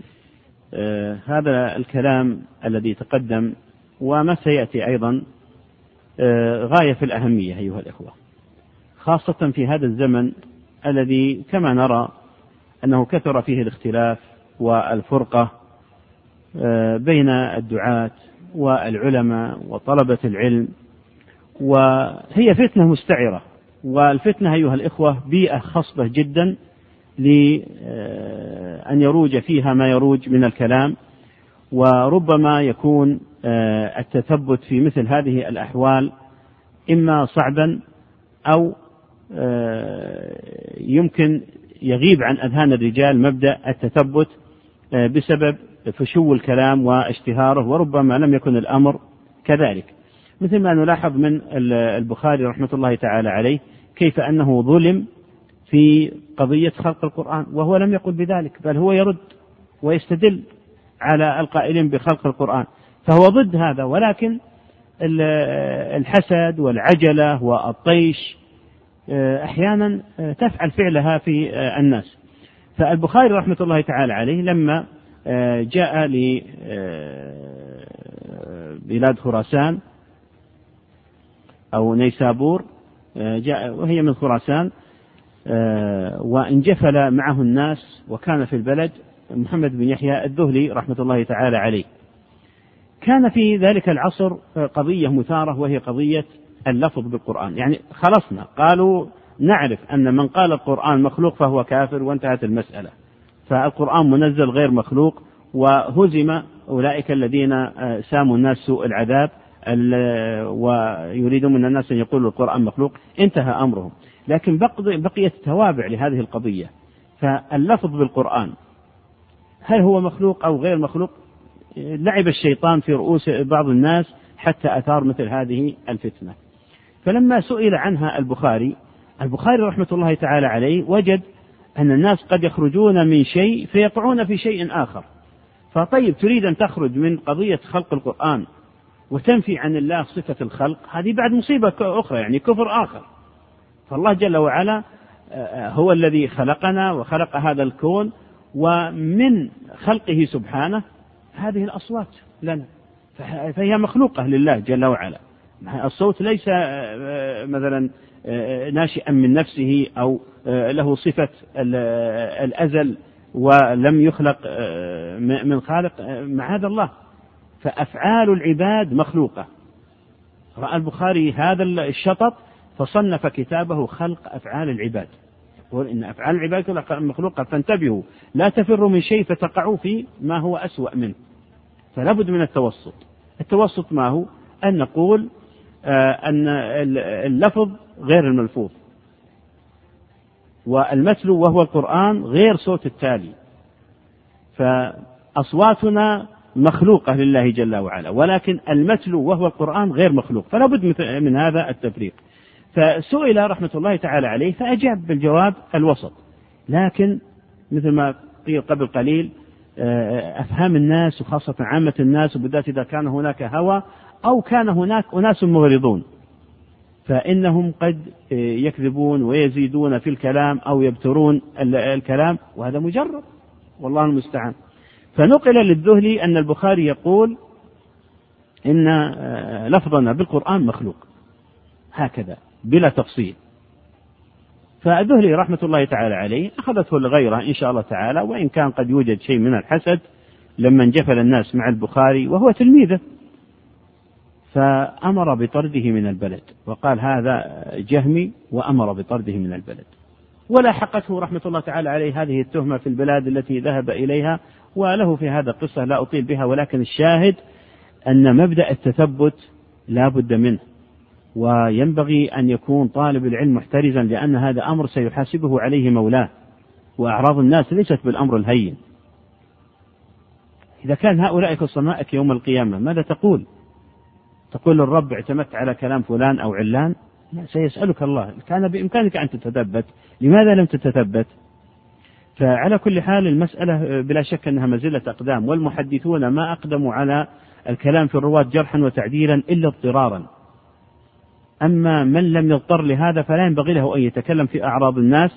هذا الكلام الذي تقدم وما سيأتي أيضا غاية في الأهمية أيها الإخوة، خاصة في هذا الزمن الذي كما نرى أنه كثر فيه الاختلاف والفرقة بين الدعاة والعلماء وطلبة العلم، وهي فتنة مستعرة. والفتنة أيها الإخوة بيئة خصبة جدا لأن يروج فيها ما يروج من الكلام، وربما يكون التثبت في مثل هذه الأحوال إما صعبا أو يمكن يغيب عن أذهان الرجال مبدأ التثبت بسبب فشو الكلام واشتهاره، وربما لم يكن الأمر كذلك، مثل ما نلاحظ من البخاري رحمة الله تعالى عليه كيف أنه ظلم في قضية خلق القرآن، وهو لم يقل بذلك، بل هو يرد ويستدل على القائلين بخلق القرآن، فهو ضد هذا. ولكن الحسد والعجلة والطيش أحيانا تفعل فعلها في الناس. فالبخاري رحمة الله تعالى عليه لما جاء لبلاد خراسان أو نيسابور، جاء وهي من خراسان، وانجفل معه الناس، وكان في البلد محمد بن يحيى الذهلي رحمة الله تعالى عليه. كان في ذلك العصر قضية مثارة، وهي قضية اللفظ بالقرآن. يعني خلصنا، قالوا نعرف أن من قال القرآن مخلوق فهو كافر، وانتهت المسألة، فالقرآن منزل غير مخلوق. وهزم أولئك الذين ساموا الناس سوء العذاب ويريدون من الناس أن يقولوا القرآن مخلوق، انتهى أمرهم. لكن بقيت توابع لهذه القضية. فاللفظ بالقرآن هل هو مخلوق أو غير مخلوق؟ لعب الشيطان في رؤوس بعض الناس حتى أثار مثل هذه الفتنة. فلما سئل عنها البخاري رحمة الله تعالى عليه وجد أن الناس قد يخرجون من شيء فيقعون في شيء آخر. فطيب، تريد أن تخرج من قضية خلق القرآن وتنفي عن الله صفة الخلق، هذه بعد مصيبة أخرى، يعني كفر آخر. فالله جل وعلا هو الذي خلقنا وخلق هذا الكون، ومن خلقه سبحانه هذه الأصوات لنا، فهي مخلوقة لله جل وعلا. الصوت ليس مثلا ناشئا من نفسه أو له صفة الأزل ولم يخلق من خالق، معاذ الله. فأفعال العباد مخلوقة. رأى البخاري هذا الشطط فصنف كتابه خلق أفعال العباد، يقول إن أفعال العباد مخلوقة، فانتبهوا لا تفروا من شيء فتقعوا في ما هو أسوأ منه. فلا بد من التوسط. التوسط ما هو؟ أن نقول أن اللفظ غير الملفوظ، والمتلو وهو القرآن غير صوت التالي. فأصواتنا مخلوقة لله جل وعلا، ولكن المتلو وهو القرآن غير مخلوق، فلا بد من هذا التفريق. فسئل رحمة الله تعالى عليه فأجاب بالجواب الوسط. لكن مثل ما قيل قبل قليل، أفهام الناس وخاصة عامة الناس، وبالذات إذا كان هناك هوى أو كان هناك أناس مغرضون، فإنهم قد يكذبون ويزيدون في الكلام أو يبترون الكلام، وهذا مجرد، والله المستعان. فنقل للذهلي أن البخاري يقول إن لفظنا بالقرآن مخلوق، هكذا بلا تفصيل. فالذهلي رحمة الله تعالى عليه أخذته لغيره إن شاء الله تعالى، وإن كان قد يوجد شيء من الحسد لما انجفل الناس مع البخاري وهو تلميذه، فأمر بطرده من البلد، وقال هذا جهمي، وأمر بطرده من البلد. ولا حقته رحمة الله تعالى عليه هذه التهمة في البلاد التي ذهب إليها، وله في هذا قصة لا أطيل بها، ولكن الشاهد أن مبدأ التثبت لا بد منه، وينبغي أن يكون طالب العلم محترزا، لأن هذا أمر سيحاسبه عليه مولاه، وأعراض الناس ليست بالأمر الهين. إذا كان هؤلاء كصمائك يوم القيامة ماذا تقول؟ تقول للرب اعتمدت على كلام فلان أو علان؟ لا، سيسألك الله كان بإمكانك أن تتثبت، لماذا لم تتثبت؟ فعلى كل حال المسألة بلا شك أنها مزلة أقدام، والمحدثون ما أقدموا على الكلام في الرواة جرحا وتعديلا إلا اضطرارا. أما من لم يضطر لهذا فلا ينبغي له أن يتكلم في أعراض الناس،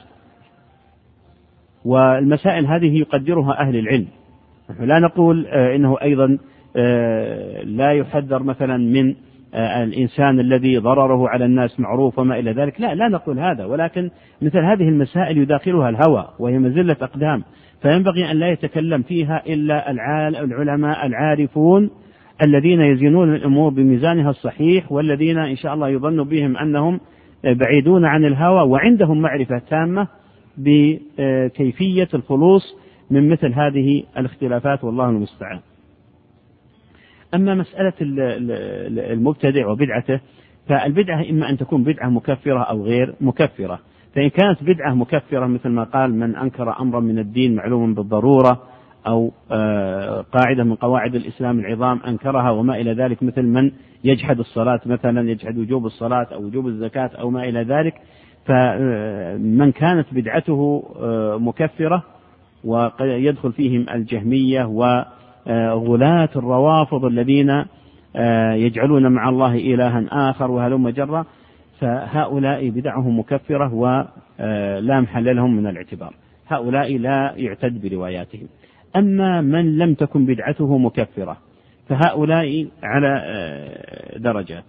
والمسائل هذه يقدرها أهل العلم. نحن لا نقول إنه أيضا لا يحذر مثلا من الإنسان الذي ضرره على الناس معروف وما إلى ذلك، لا نقول هذا، ولكن مثل هذه المسائل يداخلها الهوى وهي مزلة أقدام، فينبغي أن لا يتكلم فيها إلا العلماء العارفون الذين يزنون الأمور بميزانها الصحيح، والذين إن شاء الله يظن بهم أنهم بعيدون عن الهوى وعندهم معرفة تامة بكيفية الخلوص من مثل هذه الاختلافات، والله المستعان. أما مسألة المبتدع وبدعته، فالبدعة إما أن تكون بدعة مكفرة أو غير مكفرة. فإن كانت بدعة مكفرة مثل ما قال من أنكر أمرا من الدين معلوم بالضرورة، أو قاعدة من قواعد الإسلام العظام أنكرها وما إلى ذلك، مثل من يجحد الصلاة مثلا، يجحد وجوب الصلاة أو وجوب الزكاة أو ما إلى ذلك، فمن كانت بدعته مكفرة، ويدخل فيهم الجهمية وغلاة الروافض الذين يجعلون مع الله إلها آخر وهلم جرا، فهؤلاء بدعهم مكفرة ولا محل لهم من الاعتبار، هؤلاء لا يعتد برواياتهم. أما من لم تكن بدعته مكفرة فهؤلاء على درجات.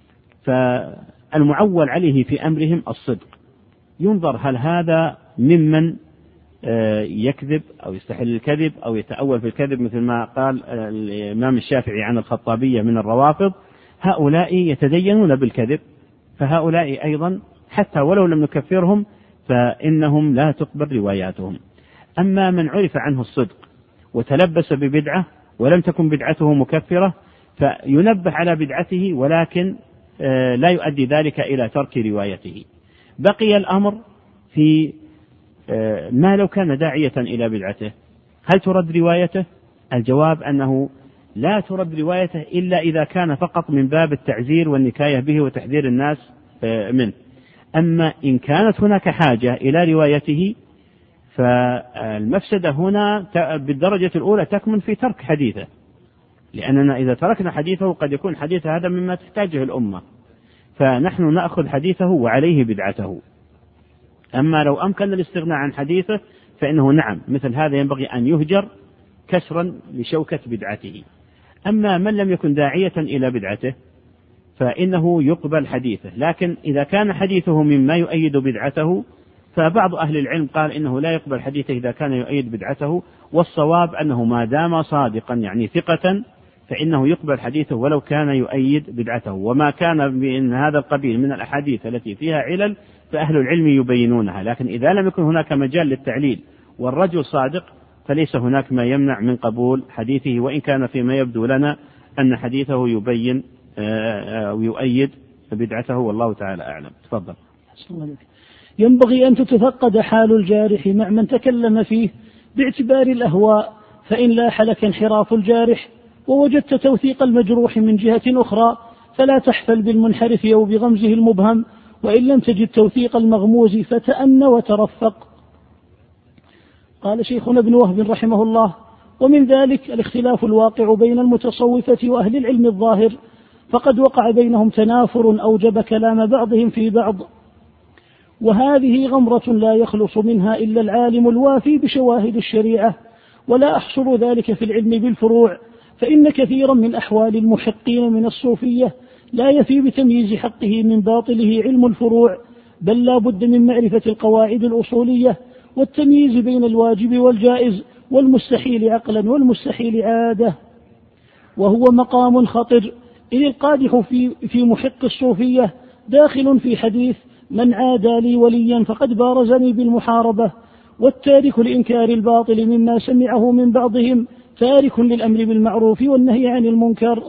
فالمعول عليه في أمرهم الصدق، ينظر هل هذا ممن يكذب أو يستحل الكذب أو يتأول في الكذب، مثل ما قال الإمام الشافعي عن الخطابية من الروافض، هؤلاء يتدينون بالكذب، فهؤلاء أيضا حتى ولو لم نكفرهم فإنهم لا تقبل رواياتهم. أما من عرف عنه الصدق وتلبس ببدعة ولم تكن بدعته مكفرة فينبه على بدعته، ولكن لا يؤدي ذلك إلى ترك روايته. بقي الأمر في ما لو كان داعية إلى بدعته، هل ترد روايته؟ الجواب أنه لا ترد روايته إلا إذا كان فقط من باب التعزير والنكاية به وتحذير الناس منه. أما إن كانت هناك حاجة إلى روايته فالمفسدة هنا بالدرجة الأولى تكمن في ترك حديثه، لأننا إذا تركنا حديثه قد يكون حديث هذا مما تحتاجه الأمة، فنحن نأخذ حديثه وعليه بدعته. أما لو أمكن الاستغناء عن حديثه فإنه نعم مثل هذا ينبغي أن يهجر كسرا لشوكة بدعته. أما من لم يكن داعية إلى بدعته فإنه يقبل حديثه، لكن إذا كان حديثه مما يؤيد بدعته فبعض أهل العلم قال إنه لا يقبل حديثه إذا كان يؤيد بدعته، والصواب أنه ما دام صادقا يعني ثقة فإنه يقبل حديثه ولو كان يؤيد بدعته. وما كان من هذا القبيل من الأحاديث التي فيها علل فأهل العلم يبينونها، لكن إذا لم يكن هناك مجال للتعليل والرجل صادق فليس هناك ما يمنع من قبول حديثه، وإن كان فيما يبدو لنا أن حديثه يبين ويؤيد بدعته، والله تعالى أعلم. تفضل. ينبغي أن تتفقد حال الجارح مع من تكلم فيه باعتبار الأهواء، فإن لاح لك انحراف الجارح ووجدت توثيق المجروح من جهة أخرى فلا تحفل بالمنحرف أو بغمزه المبهم، وإن لم تجد توثيق المغموز فتأن وترفق. قال شيخنا ابن وهب رحمه الله: ومن ذلك الاختلاف الواقع بين المتصوفة وأهل العلم الظاهر، فقد وقع بينهم تنافر أوجب كلام بعضهم في بعض، وهذه غمرة لا يخلص منها إلا العالم الوافي بشواهد الشريعة، ولا أحصر ذلك في العلم بالفروع، فإن كثيرا من أحوال المحقين من الصوفية لا يفي بتمييز حقه من باطله علم الفروع، بل لا بد من معرفة القواعد الأصولية والتمييز بين الواجب والجائز والمستحيل عقلا والمستحيل عادة، وهو مقام خطر، إذ القادح في محق الصوفية داخل في حديث من عادى لي وليا فقد بارزني بالمحاربة، والتارك لإنكار الباطل مما سمعه من بعضهم تارك للأمر بالمعروف والنهي عن المنكر.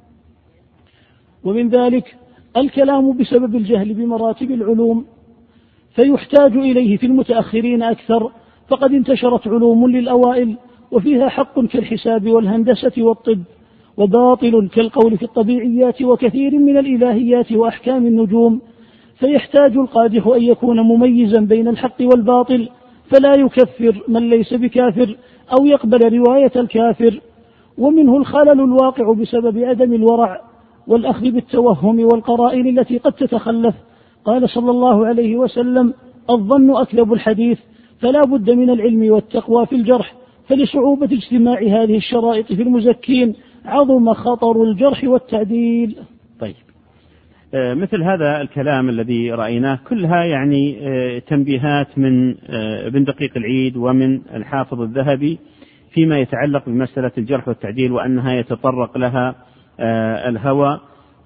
ومن ذلك الكلام بسبب الجهل بمراتب العلوم، فيحتاج إليه في المتأخرين أكثر، فقد انتشرت علوم للأوائل وفيها حق كالحساب والهندسة والطب، وباطل كالقول في الطبيعيات وكثير من الإلهيات وأحكام النجوم، فيحتاج القادح أن يكون مميزا بين الحق والباطل، فلا يكفر من ليس بكافر أو يقبل رواية الكافر. ومنه الخلل الواقع بسبب عدم الورع والأخذ بالتوهم والقرائن التي قد تتخلف. قال صلى الله عليه وسلم: الظن أكذب الحديث، فلا بد من العلم والتقوى في الجرح، فلصعوبة اجتماع هذه الشرائط في المزكين عظم خطر الجرح والتعديل. طيب، مثل هذا الكلام الذي رأيناه كلها يعني تنبيهات من ابن دقيق العيد ومن الحافظ الذهبي فيما يتعلق بمسألة الجرح والتعديل، وأنها يتطرق لها الهوى.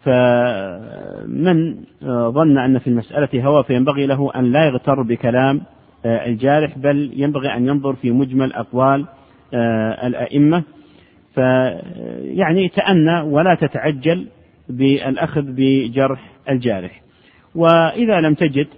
فمن ظن أن في المسألة هوى فينبغي له أن لا يغتر بكلام الجارح، بل ينبغي أن ينظر في مجمل أقوال الأئمة، فيعني تأنى ولا تتعجل بالأخذ بجرح الجارح. وإذا لم تجد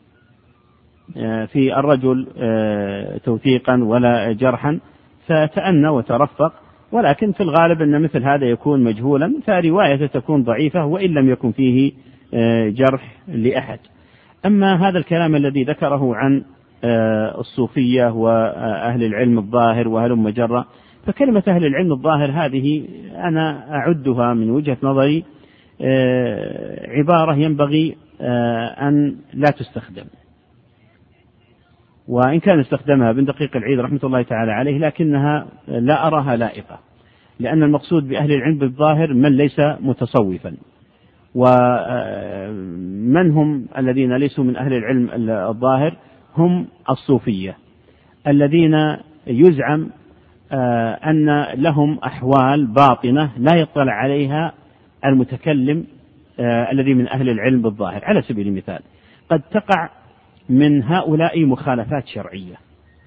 في الرجل توثيقا ولا جرحا فتأنى وترفق، ولكن في الغالب أن مثل هذا يكون مجهولا، فروايته تكون ضعيفة وإن لم يكن فيه جرح لأحد. أما هذا الكلام الذي ذكره عن الصوفية وأهل العلم الظاهر وهلم مجرة، فكلمة أهل العلم الظاهر هذه أنا أعدها من وجهة نظري عبارة ينبغي أن لا تستخدم، وإن كان استخدمها ابن دقيق العيد رحمة الله تعالى عليه، لكنها لا أراها لائقة، لأن المقصود بأهل العلم بالظاهر من ليس متصوفا. ومن هم الذين ليسوا من أهل العلم الظاهر؟ هم الصوفية الذين يزعم أن لهم أحوال باطنة لا يطلع عليها المتكلم الذي من أهل العلم بالظاهر. على سبيل المثال قد تقع من هؤلاء مخالفات شرعية،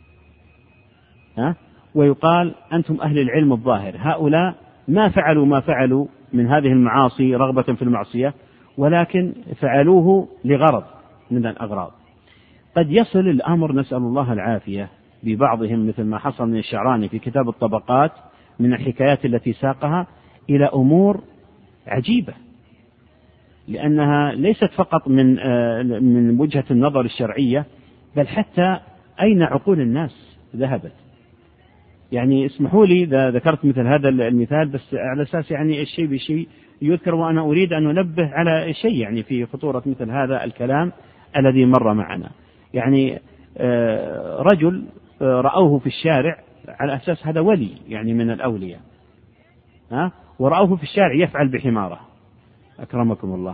ويقال أنتم أهل العلم الظاهر، هؤلاء ما فعلوا ما فعلوا من هذه المعاصي رغبة في المعصية، ولكن فعلوه لغرض من الأغراض. قد يصل الأمر، نسأل الله العافية، ببعضهم مثل ما حصل من الشعراني في كتاب الطبقات من الحكايات التي ساقها إلى أمور عجيبة، لأنها ليست فقط من وجهة النظر الشرعية، بل حتى أين عقول الناس ذهبت. يعني اسمحوا لي إذا ذكرت مثل هذا المثال بس على أساس يعني الشيء بشيء يذكر، وأنا أريد أن أنبه على شيء يعني في خطورة مثل هذا الكلام الذي مر معنا. يعني رجل رأوه في الشارع على أساس هذا ولي يعني من الأولياء، ورأوه في الشارع يفعل بحماره أكرمكم الله.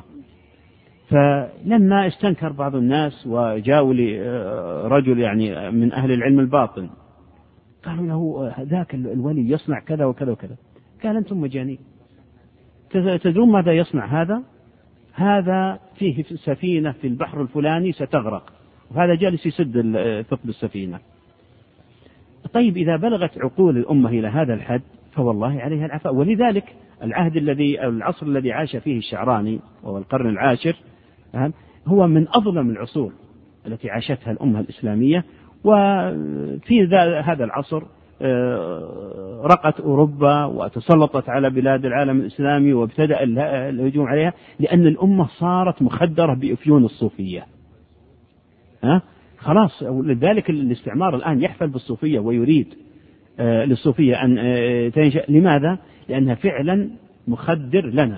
فلما استنكر بعض الناس وجاءوا لرجل يعني من أهل العلم الباطن قالوا له ذاك الولي يصنع كذا وكذا وكذا. قال أنتم مجانين، تدرون ماذا يصنع هذا فيه سفينة في البحر الفلاني ستغرق، وهذا جالس يسد ثقب السفينة. طيب إذا بلغت عقول الأمة إلى هذا الحد فوالله عليها العفاء. ولذلك العصر الذي عاش فيه الشعراني وهو القرن العاشر هو من أظلم العصور التي عاشتها الأمة الإسلامية. وفي هذا العصر رقت أوروبا وتسلطت على بلاد العالم الإسلامي وابتدأ الهجوم عليها، لأن الأمة صارت مخدرة بأفيون الصوفية. خلاص، لذلك الاستعمار الآن يحفل بالصوفية ويريد للصوفية أن تنشأ. لماذا؟ لأنها فعلا مخدر لنا.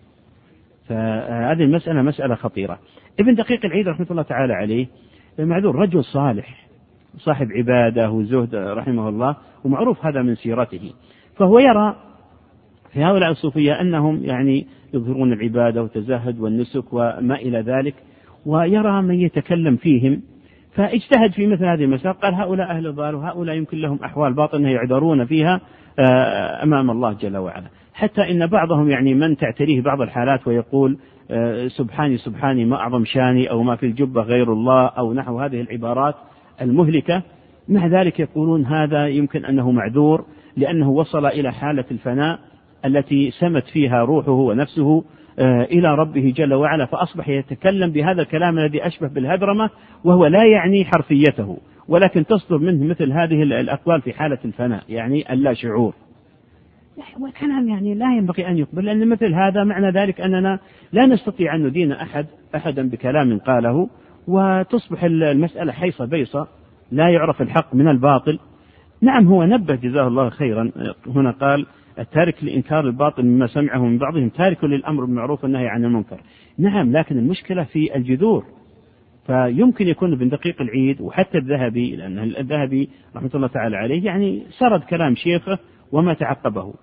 فهذه المسألة مسألة خطيرة. ابن دقيق العيد رحمة الله تعالى عليه معذور، رجل صالح صاحب عبادة وزهد رحمه الله، ومعروف هذا من سيرته. فهو يرى في هؤلاء الصوفية أنهم يعني يظهرون العبادة والتزهد والنسك وما إلى ذلك، ويرى من يتكلم فيهم، فاجتهد في مثل هذه المسألة. قال هؤلاء أهل الضلال، وهؤلاء يمكن لهم أحوال باطنة يعذرون فيها أمام الله جل وعلا. حتى إن بعضهم يعني من تعتريه بعض الحالات ويقول سبحاني سبحاني ما أعظم شاني، أو ما في الجبة غير الله، أو نحو هذه العبارات المهلكة. مع ذلك يقولون هذا يمكن أنه معذور، لأنه وصل إلى حالة الفناء التي سمت فيها روحه ونفسه إلى ربه جل وعلا، فأصبح يتكلم بهذا الكلام الذي أشبه بالهدرمة، وهو لا يعني حرفيته، ولكن تصدر منه مثل هذه الأقوال في حالة الفناء، يعني اللا شعور. وكلام يعني لا ينبغي أن يقبل، لأن مثل هذا معنى ذلك أننا لا نستطيع أن ندين أحدا بكلام قاله، وتصبح المسألة حيصة بيصة لا يعرف الحق من الباطل. نعم، هو نبه جزاه الله خيرا، هنا قال التارك لإنكار الباطل مما سمعه من بعضهم تارك للأمر بالمعروف والنهي عن المنكر. نعم، لكن المشكلة في الجذور. فيمكن يكون ابن دقيق العيد وحتى الذهبي، لأن الذهبي رحمة الله تعالى عليه يعني سرد كلام شيخه وما تعقبه.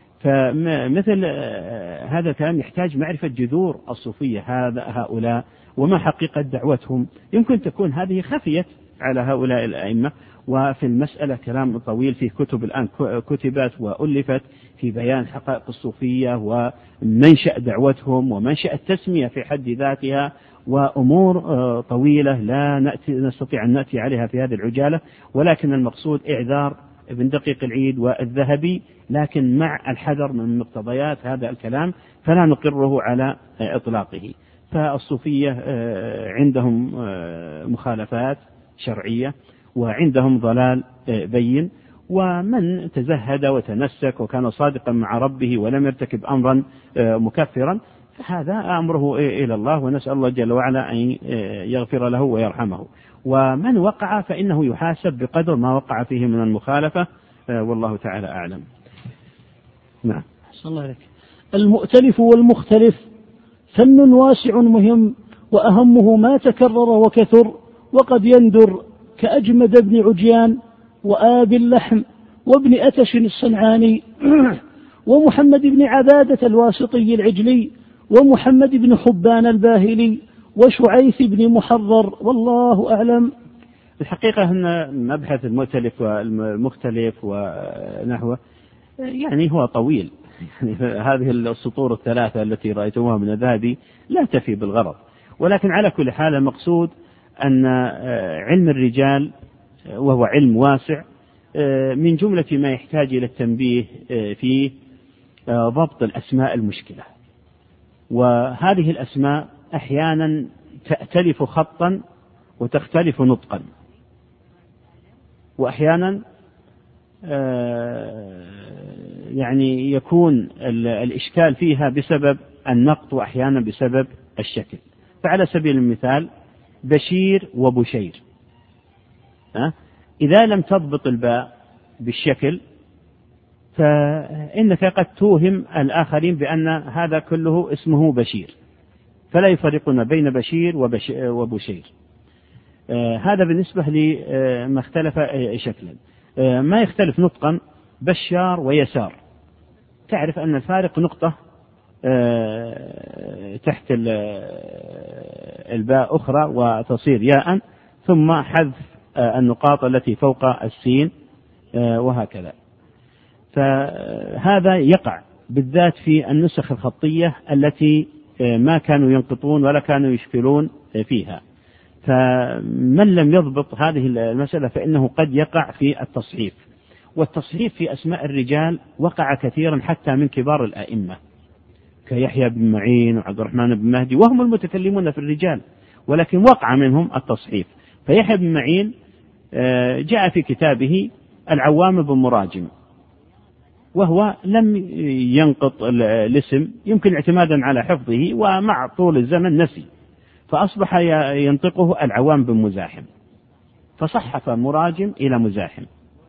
فمثل هذا الكلام يحتاج معرفة جذور الصوفية هؤلاء وما حقيقة دعوتهم. يمكن تكون هذه خفيت على هؤلاء الأئمة، وفي المسألة كلام طويل، في كتب الآن كتبت وألفت في بيان حقائق الصوفية ومنشأ دعوتهم ومنشأ التسمية في حد ذاتها، وأمور طويلة لا نستطيع أن نأتي عليها في هذه العجالة. ولكن المقصود إعذار ابن دقيق العيد والذهبي، لكن مع الحذر من مقتضيات هذا الكلام، فلا نقره على إطلاقه. فالصوفية عندهم مخالفات شرعية، وعندهم ضلال بين، ومن تزهد وتنسك وكان صادقا مع ربه ولم يرتكب أمرا مكفرا فهذا أمره إلى الله، ونسأل الله جل وعلا أن يغفر له ويرحمه. ومن وقع فإنه يحاسب بقدر ما وقع فيه من المخالفة، والله تعالى أعلم. نعم. أحسن الله عليك. المؤتلف والمختلف فن واسع مهم، وأهمه ما تكرر وكثر وقد يندر، كأجمد بن عجيان وآب اللحم وابن أتش الصنعاني ومحمد بن عبادة الواسطي العجلي ومحمد بن حبان الباهلي وشعيث بن محرر، والله أعلم. الحقيقة أن مبحث المؤتلف والمختلف ونحوه يعني هو طويل، يعني هذه السطور الثلاثة التي رأيتموها من الذهبي لا تفي بالغرض. ولكن على كل حال المقصود أن علم الرجال وهو علم واسع، من جملة ما يحتاج إلى التنبيه فيه ضبط الأسماء المشكلة. وهذه الأسماء أحيانا تأتلف خطا وتختلف نطقا، وأحيانا يعني يكون الإشكال فيها بسبب النقط وأحيانا بسبب الشكل. فعلى سبيل المثال بشير وبشير، إذا لم تضبط الباء بالشكل فإنك قد توهم الآخرين بأن هذا كله اسمه بشير، فلا يفرقون بين بشير وبشير. هذا بالنسبة لما اختلف شكلا. ما يختلف نطقا بشار ويسار، تعرف أن الفارق نقطة تحت الباء أخرى وتصير ياء، ثم حذف النقاط التي فوق السين وهكذا. فهذا يقع بالذات في النسخ الخطية التي ما كانوا ينقطون ولا كانوا يشكلون فيها. فمن لم يضبط هذه المسألة فإنه قد يقع في التصحيف. والتصحيف في أسماء الرجال وقع كثيرا حتى من كبار الأئمة كيحيى بن معين وعبد الرحمن بن مهدي، وهم المتكلمون في الرجال، ولكن وقع منهم التصحيف. فيحيى بن معين جاء في كتابه العوام بن مراجم، وهو لم ينقط الاسم، يمكن اعتمادا على حفظه، ومع طول الزمن نسي، فأصبح ينطقه العوام بن مزاحم، فصحف مراجم إلى مزاحم.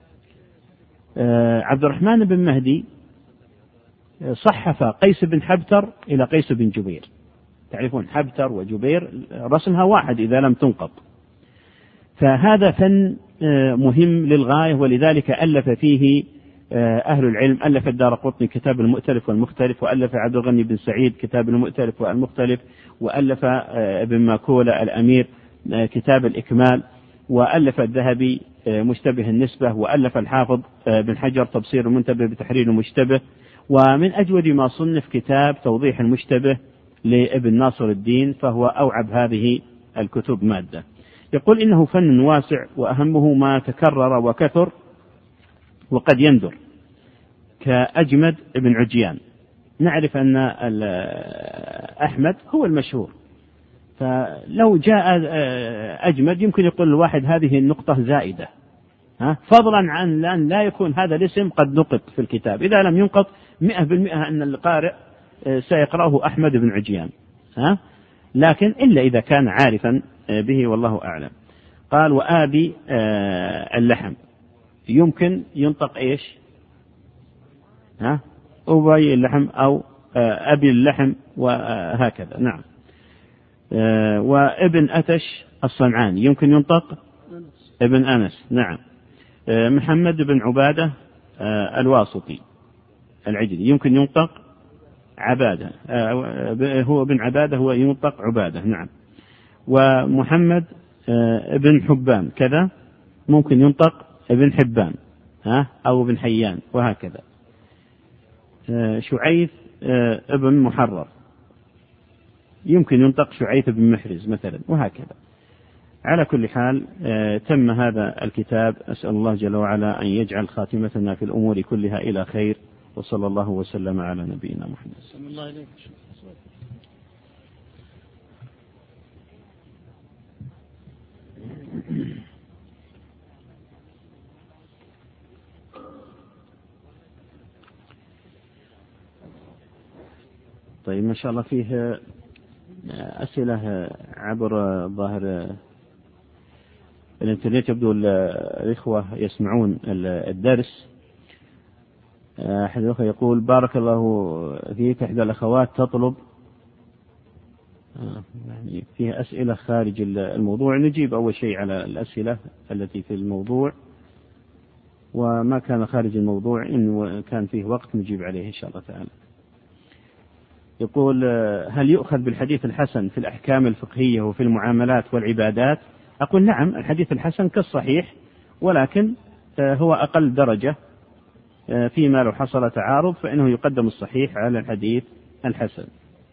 عبد الرحمن بن مهدي صحف قيس بن حبتر إلى قيس بن جبير. تعرفون حبتر وجبير رسمها واحد إذا لم تنقط. فهذا فن مهم للغاية، ولذلك ألف فيه أهل العلم. ألف الدارقطني كتاب المؤتلف والمختلف، وألف عبد الغني بن سعيد كتاب المؤتلف والمختلف، وألف ابن ماكولة الأمير كتاب الإكمال، وألف الذهبي مشتبه النسبة، وألف الحافظ بن حجر تبصير المنتبه بتحرير المشتبه. ومن أجود ما صنف كتاب توضيح المشتبه لابن ناصر الدين، فهو أوعب هذه الكتب مادة. يقول إنه فن واسع، وأهمه ما تكرر وكثر وقد يندر، كأجمد بن عجيان. نعرف أن أحمد هو المشهور، فلو جاء أجمد يمكن يقول الواحد هذه النقطة زائدة، فضلا عن أن لا يكون هذا الاسم قد نقط في الكتاب. إذا لم ينقط 100% أن القارئ سيقرأه أحمد بن عجيان، لكن إلا إذا كان عارفا به، والله أعلم. قال وآبي اللحم، يمكن ينطق إيش؟ أبي اللحم أو أبي اللحم وهكذا. نعم. وابن أتش الصنعاني يمكن ينطق ابن أنس. نعم. محمد بن عبادة الواسطي العجلي يمكن ينطق عبادة، هو ابن عبادة هو ينطق عبادة. نعم. ومحمد ابن حبان كذا ممكن ينطق ابن حبان أو ابن حيان وهكذا. شعيث ابن محرر يمكن ينطق شعيث بن محرز مثلا وهكذا. على كل حال تم هذا الكتاب. أسأل الله جل وعلا أن يجعل خاتمتنا في الأمور كلها إلى خير، وصلى الله وسلم على نبينا محمد. طيب، ما شاء الله فيه أسئلة عبر ظاهر الإنترنت. يبدو الإخوة يسمعون الدرس. أحد الأخوة يقول بارك الله فيك، إحدى الأخوات تطلب يعني فيها أسئلة خارج الموضوع. نجيب أول شيء على الأسئلة التي في الموضوع، وما كان خارج الموضوع إن كان فيه وقت نجيب عليه إن شاء الله تعالى. يقول هل يؤخذ بالحديث الحسن في الأحكام الفقهية وفي المعاملات والعبادات؟ أقول نعم، الحديث الحسن كالصحيح، ولكن هو أقل درجة. فيما لو حصل تعارض فإنه يقدم الصحيح على الحديث الحسن.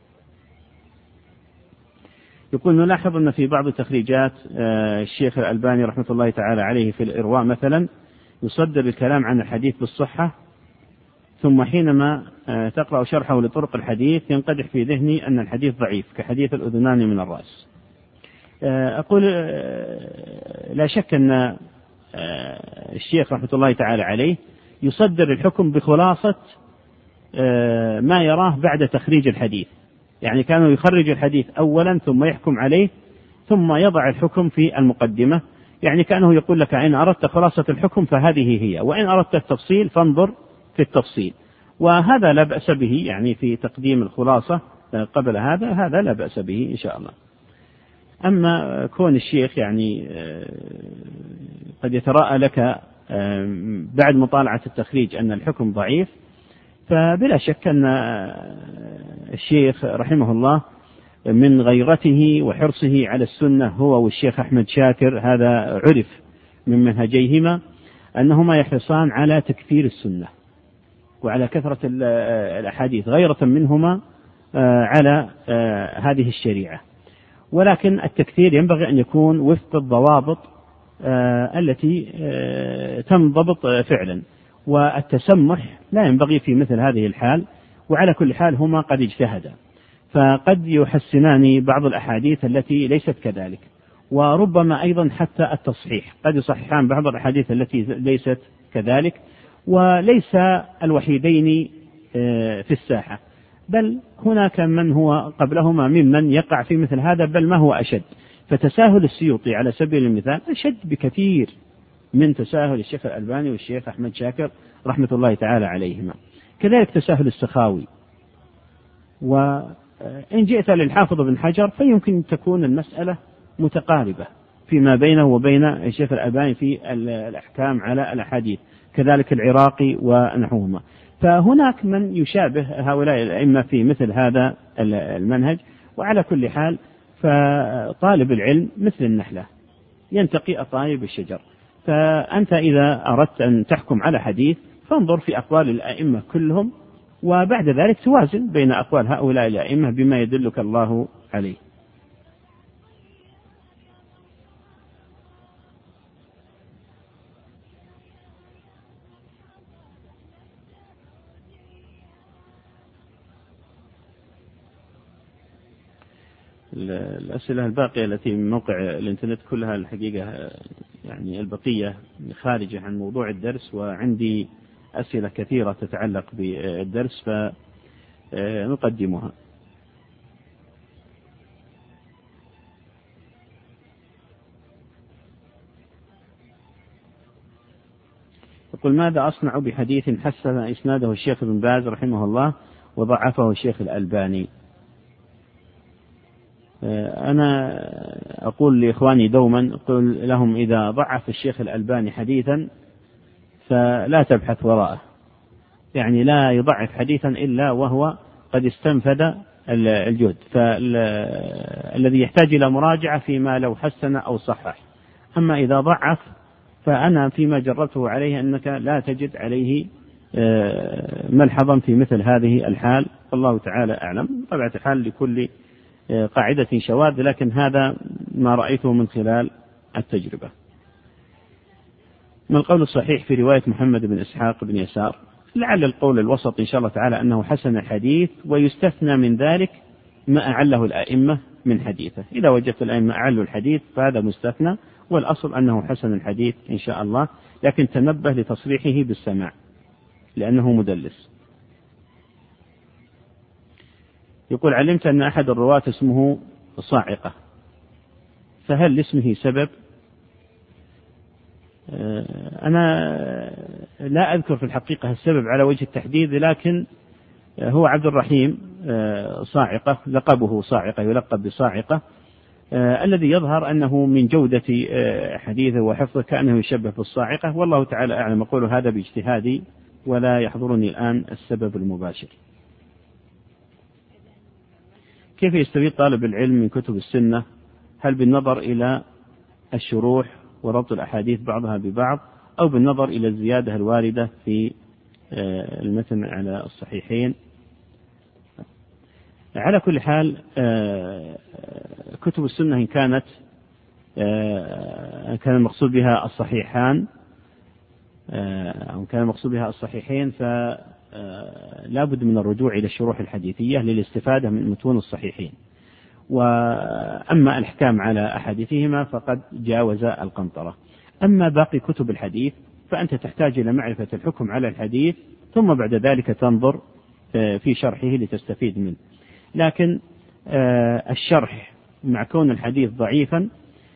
يقول نلاحظ أن في بعض تخريجات الشيخ الألباني رحمة الله تعالى عليه في الإرواء مثلا يصدر الكلام عن الحديث بالصحة، ثم حينما تقرأ شرحه لطرق الحديث ينقدح في ذهني أن الحديث ضعيف كحديث الأذنان من الرأس. أقول لا شك أن الشيخ رحمة الله تعالى عليه يصدر الحكم بخلاصة ما يراه بعد تخريج الحديث، يعني كانوا يخرج الحديث أولا ثم يحكم عليه ثم يضع الحكم في المقدمة، يعني كأنه يقول لك إن أردت خلاصة الحكم فهذه هي، وإن أردت التفصيل فانظر في التفصيل. وهذا لا بأس به، يعني في تقديم الخلاصة قبل هذا لا بأس به إن شاء الله. أما كون الشيخ يعني قد يتراءى لك بعد مطالعة التخريج أن الحكم ضعيف، فبلا شك أن الشيخ رحمه الله من غيرته وحرصه على السنة هو والشيخ أحمد شاكر، هذا عرف من منهجيهما أنهما يحرصان على تكثير السنة وعلى كثرة الأحاديث غيرة منهما على هذه الشريعة، ولكن التكثير ينبغي أن يكون وفق الضوابط التي تنضبط فعلا، والتسمح لا ينبغي في مثل هذه الحال. وعلى كل حال هما قد اجتهدا، فقد يحسنان بعض الأحاديث التي ليست كذلك، وربما أيضا حتى التصحيح قد يصححان بعض الأحاديث التي ليست كذلك، وليس الوحيدين في الساحة، بل هناك من هو قبلهما ممن يقع في مثل هذا، بل ما هو أشد. فتساهل السيوطي على سبيل المثال أشد بكثير من تساهل الشيخ الألباني والشيخ أحمد شاكر رحمة الله تعالى عليهما. كذلك تساهل السخاوي. وإن جئت للحافظ بن حجر فيمكن تكون المسألة متقاربة فيما بينه وبين الشيخ الألباني في الأحكام على الأحاديث، كذلك العراقي ونحوهما. فهناك من يشابه هؤلاء الأئمة في مثل هذا المنهج. وعلى كل حال فطالب العلم مثل النحلة ينتقي أطايب الشجر، فأنت إذا أردت أن تحكم على حديث فانظر في أقوال الأئمة كلهم، وبعد ذلك توازن بين أقوال هؤلاء الأئمة بما يدلك الله عليه. الأسئلة الباقية التي من موقع الإنترنت كلها الحقيقة يعني البقية خارجة عن موضوع الدرس، وعندي أسئلة كثيرة تتعلق بالدرس فنقدمها. يقول: ماذا أصنع بحديث حسن إسناده الشيخ ابن باز رحمه الله وضعفه الشيخ الألباني؟ أنا أقول لإخواني دوما، أقول لهم: إذا ضعف الشيخ الألباني حديثا فلا تبحث وراءه، يعني لا يضعف حديثا إلا وهو قد استنفذ الجهد، فالذي يحتاج إلى مراجعة فيما لو حسن أو صحح. أما إذا ضعف فأنا فيما جربته عليه أنك لا تجد عليه ملحظا في مثل هذه الحال، والله تعالى أعلم. طبعا الحال لكل قاعدة شواذ، لكن هذا ما رأيته من خلال التجربة. ما القول الصحيح في رواية محمد بن إسحاق بن يسار؟ لعل القول الوسط إن شاء الله تعالى أنه حسن الحديث، ويستثنى من ذلك ما أعله الأئمة من حديثه. إذا وجدت الأئمة أعلوا الحديث فهذا مستثنى، والأصل أنه حسن الحديث إن شاء الله، لكن تنبه لتصريحه بالسماع لأنه مدلس. يقول: علمت أن أحد الرواة اسمه صاعقة، فهل لاسمه سبب؟ أنا لا أذكر في الحقيقة السبب على وجه التحديد، لكن هو عبد الرحيم صاعقة، لقبه صاعقة، يلقب بصاعقة، الذي يظهر أنه من جودة حديثه وحفظه كأنه يشبه بالصاعقة، والله تعالى أعلم. أقول هذا باجتهادي ولا يحضرني الآن السبب المباشر. كيف يستفيد طالب العلم من كتب السنة؟ هل بالنظر إلى الشروح وربط الأحاديث بعضها ببعض، أو بالنظر إلى الزيادة الواردة في المتن على الصحيحين؟ على كل حال كتب السنة إن كان المقصود بها الصحيحان أو كان المقصود بها الصحيحين، فلا بد من الرجوع إلى الشروح الحديثية للاستفادة من متون الصحيحين. وأما الإحكام على أحاديثهما فقد جاوز القنطرة. أما باقي كتب الحديث فأنت تحتاج إلى معرفة الحكم على الحديث ثم بعد ذلك تنظر في شرحه لتستفيد منه. لكن الشرح مع كون الحديث ضعيفا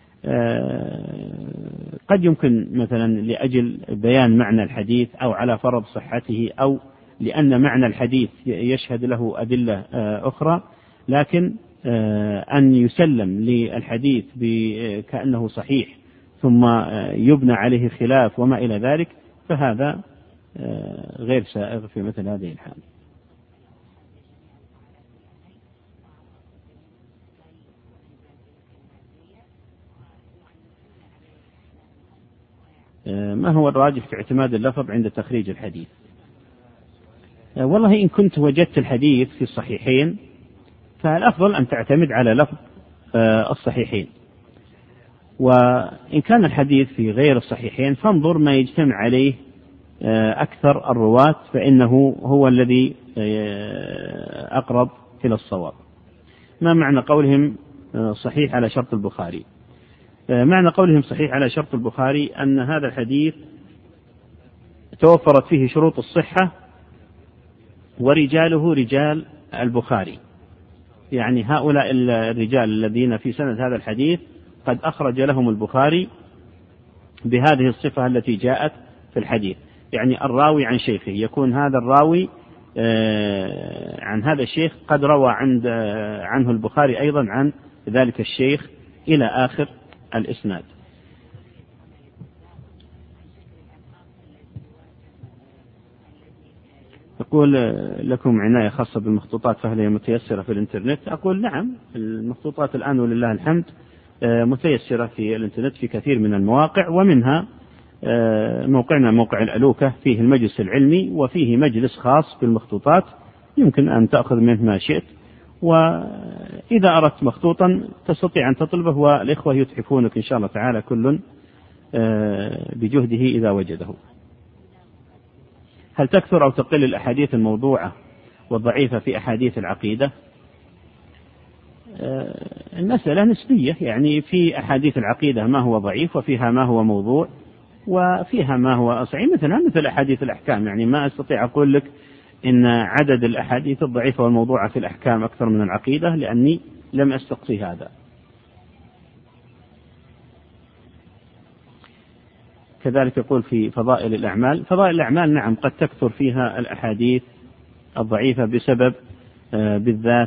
قد يمكن مثلا لأجل بيان معنى الحديث أو على فرض صحته أو لأن معنى الحديث يشهد له أدلة أخرى، لكن أن يسلم للحديث كأنه صحيح ثم يبنى عليه خلاف وما إلى ذلك فهذا غير سائغ في مثل هذه الحال. ما هو الراجح في اعتماد اللفظ عند تخريج الحديث؟ والله إن كنت وجدت الحديث في الصحيحين فالأفضل أن تعتمد على لفظ الصحيحين، وإن كان الحديث في غير الصحيحين فانظر ما يجتمع عليه أكثر الرواة فإنه هو الذي أقرب إلى الصواب. ما معنى قولهم صحيح على شرط البخاري؟ معنى قولهم صحيح على شرط البخاري أن هذا الحديث توفرت فيه شروط الصحة ورجاله رجال البخاري، يعني هؤلاء الرجال الذين في سند هذا الحديث قد أخرج لهم البخاري بهذه الصفة التي جاءت في الحديث، يعني الراوي عن شيخه يكون هذا الراوي عن هذا الشيخ قد روى عنه البخاري أيضا عن ذلك الشيخ إلى آخر الإسناد. أقول لكم عناية خاصة بالمخطوطات فهل هي متيسرة في الإنترنت؟ أقول نعم، المخطوطات الآن ولله الحمد متيسرة في الإنترنت في كثير من المواقع، ومنها موقعنا موقع الألوكة فيه المجلس العلمي وفيه مجلس خاص بالمخطوطات يمكن أن تأخذ منه ما شئت، وإذا أردت مخطوطا تستطيع أن تطلبه والإخوة يتحفونك إن شاء الله تعالى كل بجهده إذا وجده. هل تكثر أو تقل الأحاديث الموضوعة والضعيفة في أحاديث العقيدة؟ المسألة نسبية، يعني في أحاديث العقيدة ما هو ضعيف وفيها ما هو موضوع وفيها ما هو صحيح، مثل أحاديث الأحكام، يعني ما أستطيع أقول لك إن عدد الأحاديث الضعيفة والموضوعة في الأحكام أكثر من العقيدة لأني لم أستقصي هذا. كذلك يقول في فضائل الأعمال، فضائل الأعمال نعم قد تكثر فيها الأحاديث الضعيفة بسبب بالذات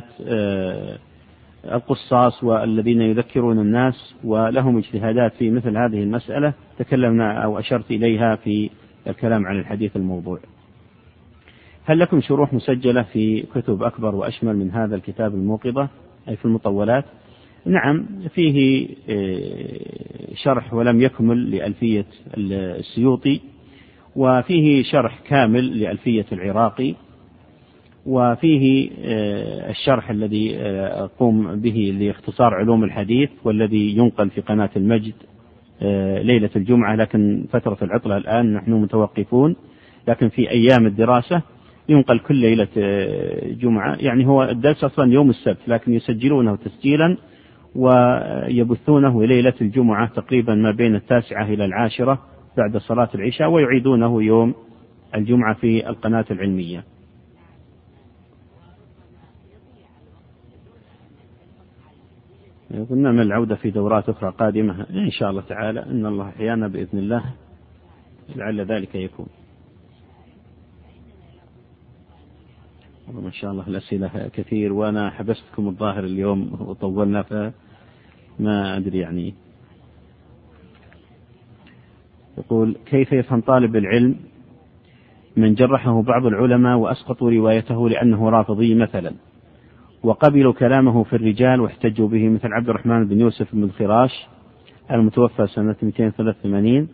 القصاص والذين يذكرون الناس ولهم اجتهادات في مثل هذه المسألة تكلمنا أو أشرت إليها في الكلام عن الحديث الموضوع. هل لكم شروح مسجلة في كتب أكبر وأشمل من هذا الكتاب الموقظة أي في المطولات؟ نعم، فيه شرح ولم يكمل لألفية السيوطي، وفيه شرح كامل لألفية العراقي، وفيه الشرح الذي أقوم به لاختصار علوم الحديث والذي ينقل في قناة المجد ليلة الجمعة، لكن فترة العطلة الآن نحن متوقفون، لكن في أيام الدراسة ينقل كل ليلة جمعة، يعني هو الدرس أصلا يوم السبت لكن يسجلونه تسجيلا ويبثونه ليلة الجمعة تقريبا ما بين 9 إلى 10 بعد صلاة العشاء، ويعيدونه يوم الجمعة في القناة العلمية. قلنا من العودة في دورات أخرى قادمة إن شاء الله تعالى، إن الله أحيانا بإذن الله لعل ذلك يكون. ما شاء الله الأسئلة كثير وأنا حبستكم الظاهر اليوم وطولنا فما أدري يعني. يقول كيف يفهم طالب العلم من جرحه بعض العلماء وأسقطوا روايته لأنه رافضي مثلا وقبلوا كلامه في الرجال واحتجوا به، مثل عبد الرحمن بن يوسف بن خراش المتوفى سنة 283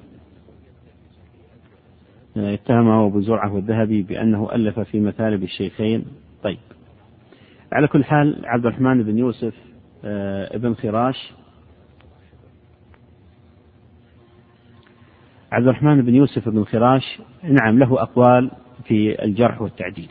اتهمه أبو زرعة والذهبي بأنه ألف في مثالب الشيخين. طيب، على كل حال عبد الرحمن بن يوسف ابن خراش، عبد الرحمن بن يوسف بن خراش نعم له أقوال في الجرح والتعديل،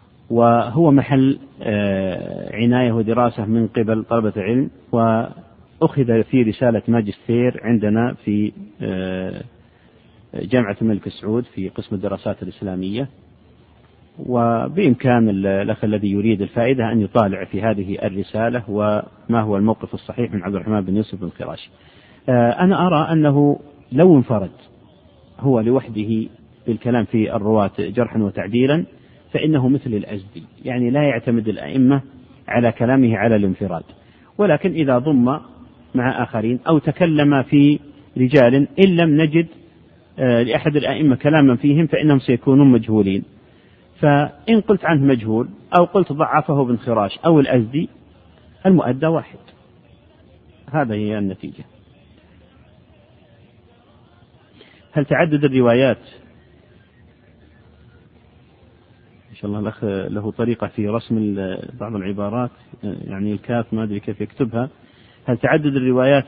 وهو محل عناية ودراسة من قبل طلبة العلم، أخذ في رسالة ماجستير عندنا في جامعة الملك سعود في قسم الدراسات الإسلامية، وبإمكان الأخ الذي يريد الفائدة أن يطالع في هذه الرسالة وما هو الموقف الصحيح من عبد الرحمن بن يوسف بن خراش. أنا أرى أنه لو انفرد هو لوحده بالكلام في الرواة جرحا وتعديلا فإنه مثل الأزدي، يعني لا يعتمد الأئمة على كلامه على الانفراد، ولكن إذا ضم مع آخرين أو تكلم في رجال إن لم نجد لأحد الأئمة كلاما فيهم فإنهم سيكونون مجهولين، فإن قلت عنه مجهول أو قلت ضعفه ابن خراش أو الأزدي المؤدى واحد. هذا هي النتيجة. هل تعدد الروايات؟ إن شاء الله الأخ له طريقة في رسم بعض العبارات، يعني الكاف ما أدري كيف يكتبها. هل تعدد الروايات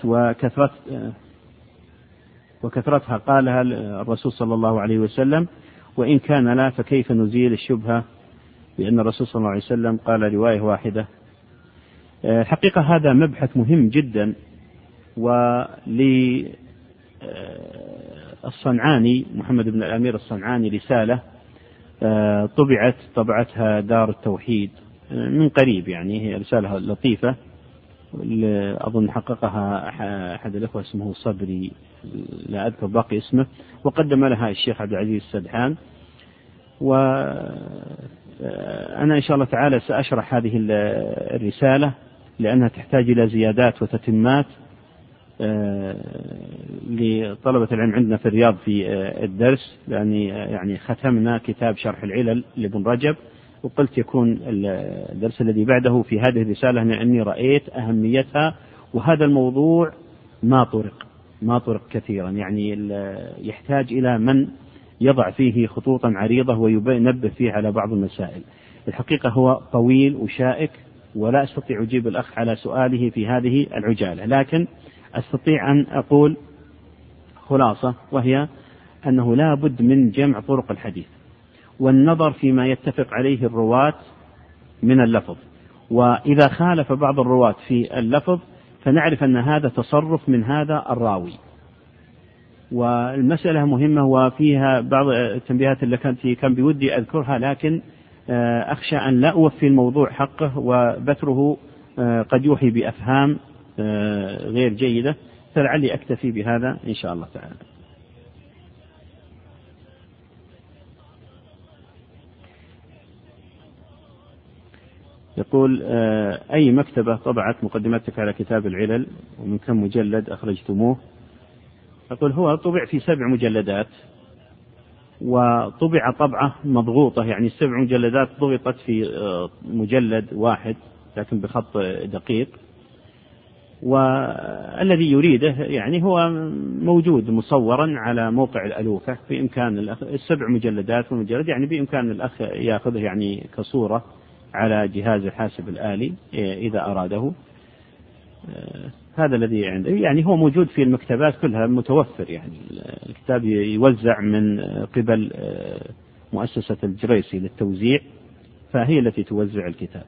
وكثرتها قالها الرسول صلى الله عليه وسلم؟ وإن كان لا فكيف نزيل الشبهة بأن الرسول صلى الله عليه وسلم قال رواية واحدة؟ حقيقة هذا مبحث مهم جدا، وللصنعاني محمد بن الأمير الصنعاني رسالة طبعتها دار التوحيد من قريب، يعني هي رسالة لطيفة أظن حققها أحد الأخوة اسمه صبري، لا أذكر باقي اسمه، وقدم لها الشيخ عبد العزيز السدحان. وأنا إن شاء الله تعالى سأشرح هذه الرسالة لأنها تحتاج إلى زيادات وتتمات لطلبة العلم عندنا في الرياض في الدرس، لأني يعني ختمنا كتاب شرح العلل لابن رجب، وقلت يكون الدرس الذي بعده في هذه الرسالة لأني رأيت أهميتها، وهذا الموضوع ما طرق كثيرا، يعني يحتاج إلى من يضع فيه خطوطا عريضة وينبه فيه على بعض المسائل. الحقيقة هو طويل وشائك ولا أستطيع أجيب الأخ على سؤاله في هذه العجالة، لكن أستطيع أن أقول خلاصة، وهي أنه لا بد من جمع طرق الحديث والنظر فيما يتفق عليه الرواة من اللفظ، وإذا خالف بعض الرواة في اللفظ فنعرف أن هذا تصرف من هذا الراوي. والمسألة مهمة وفيها بعض التنبيهات اللي كان بودي أذكرها، لكن أخشى أن لا أوفي الموضوع حقه وبثره قد يوحي بأفهام غير جيدة، فلعلي أكتفي بهذا إن شاء الله تعالى. يقول أي مكتبة طبعت مقدمتك على كتاب العلل ومن كم مجلد أخرجتموه؟ يقول هو طبع في 7 مجلدات، وطبع طبعة مضغوطة، يعني 7 مجلدات ضغطت في مجلد واحد لكن بخط دقيق، والذي يريده يعني هو موجود مصورا على موقع الألوفة، بإمكان 7 مجلدات والمجلد يعني بإمكان الأخ يأخذه يعني كصورة على جهاز الحاسب الآلي إذا أراده. هذا الذي عنده، يعني هو موجود في المكتبات كلها متوفر، يعني الكتاب يوزع من قبل مؤسسة الجريسي للتوزيع، فهي التي توزع الكتاب.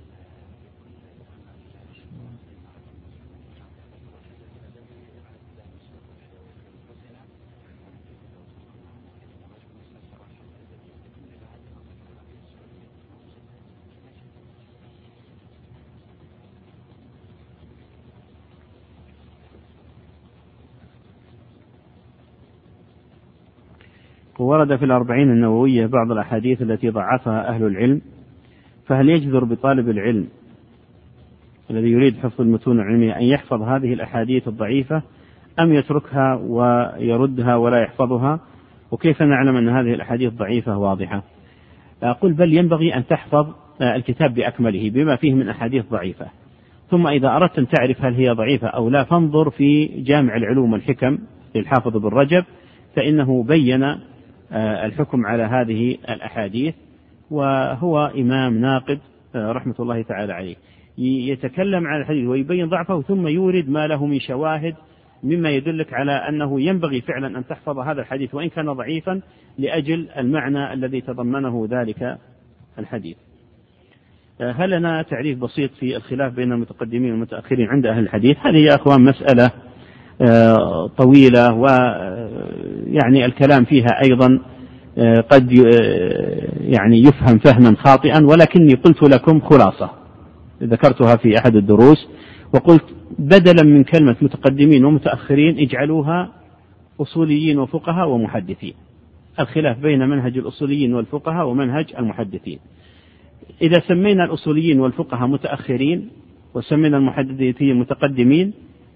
ورد في 40 النووية بعض الأحاديث التي ضعفها أهل العلم، فهل يجدر بطالب العلم الذي يريد حفظ المتون العلمية أن يحفظ هذه الأحاديث الضعيفة أم يتركها ويردها ولا يحفظها؟ وكيف نعلم أن هذه الأحاديث ضعيفة واضحة؟ أقول بل ينبغي أن تحفظ الكتاب بأكمله بما فيه من أحاديث ضعيفة، ثم إذا أردت أن تعرف هل هي ضعيفة أو لا فانظر في جامع العلوم والحكم للحافظ بن رجب، فإنه بين الحكم على هذه الأحاديث، وهو إمام ناقد رحمة الله تعالى عليه، يتكلم عن الحديث ويبين ضعفه ثم يورد ما له من شواهد مما يدلك على أنه ينبغي فعلا أن تحفظ هذا الحديث وإن كان ضعيفا لأجل المعنى الذي تضمنه ذلك الحديث. هل لنا تعريف بسيط في الخلاف بين المتقدمين والمتأخرين عند أهل الحديث؟ هذه يا أخوان مسألة طويلة، ويعني الكلام فيها أيضا قد يعني يفهم فهما خاطئا، ولكني قلت لكم خلاصة ذكرتها في أحد الدروس، وقلت بدلا من كلمة متقدمين ومتأخرين اجعلوها أصوليين وفقهاء ومحدثين. الخلاف بين منهج الأصوليين والفقهاء ومنهج المحدثين. إذا سمينا الأصوليين والفقهاء متأخرين وسمينا المحدثين متقدمين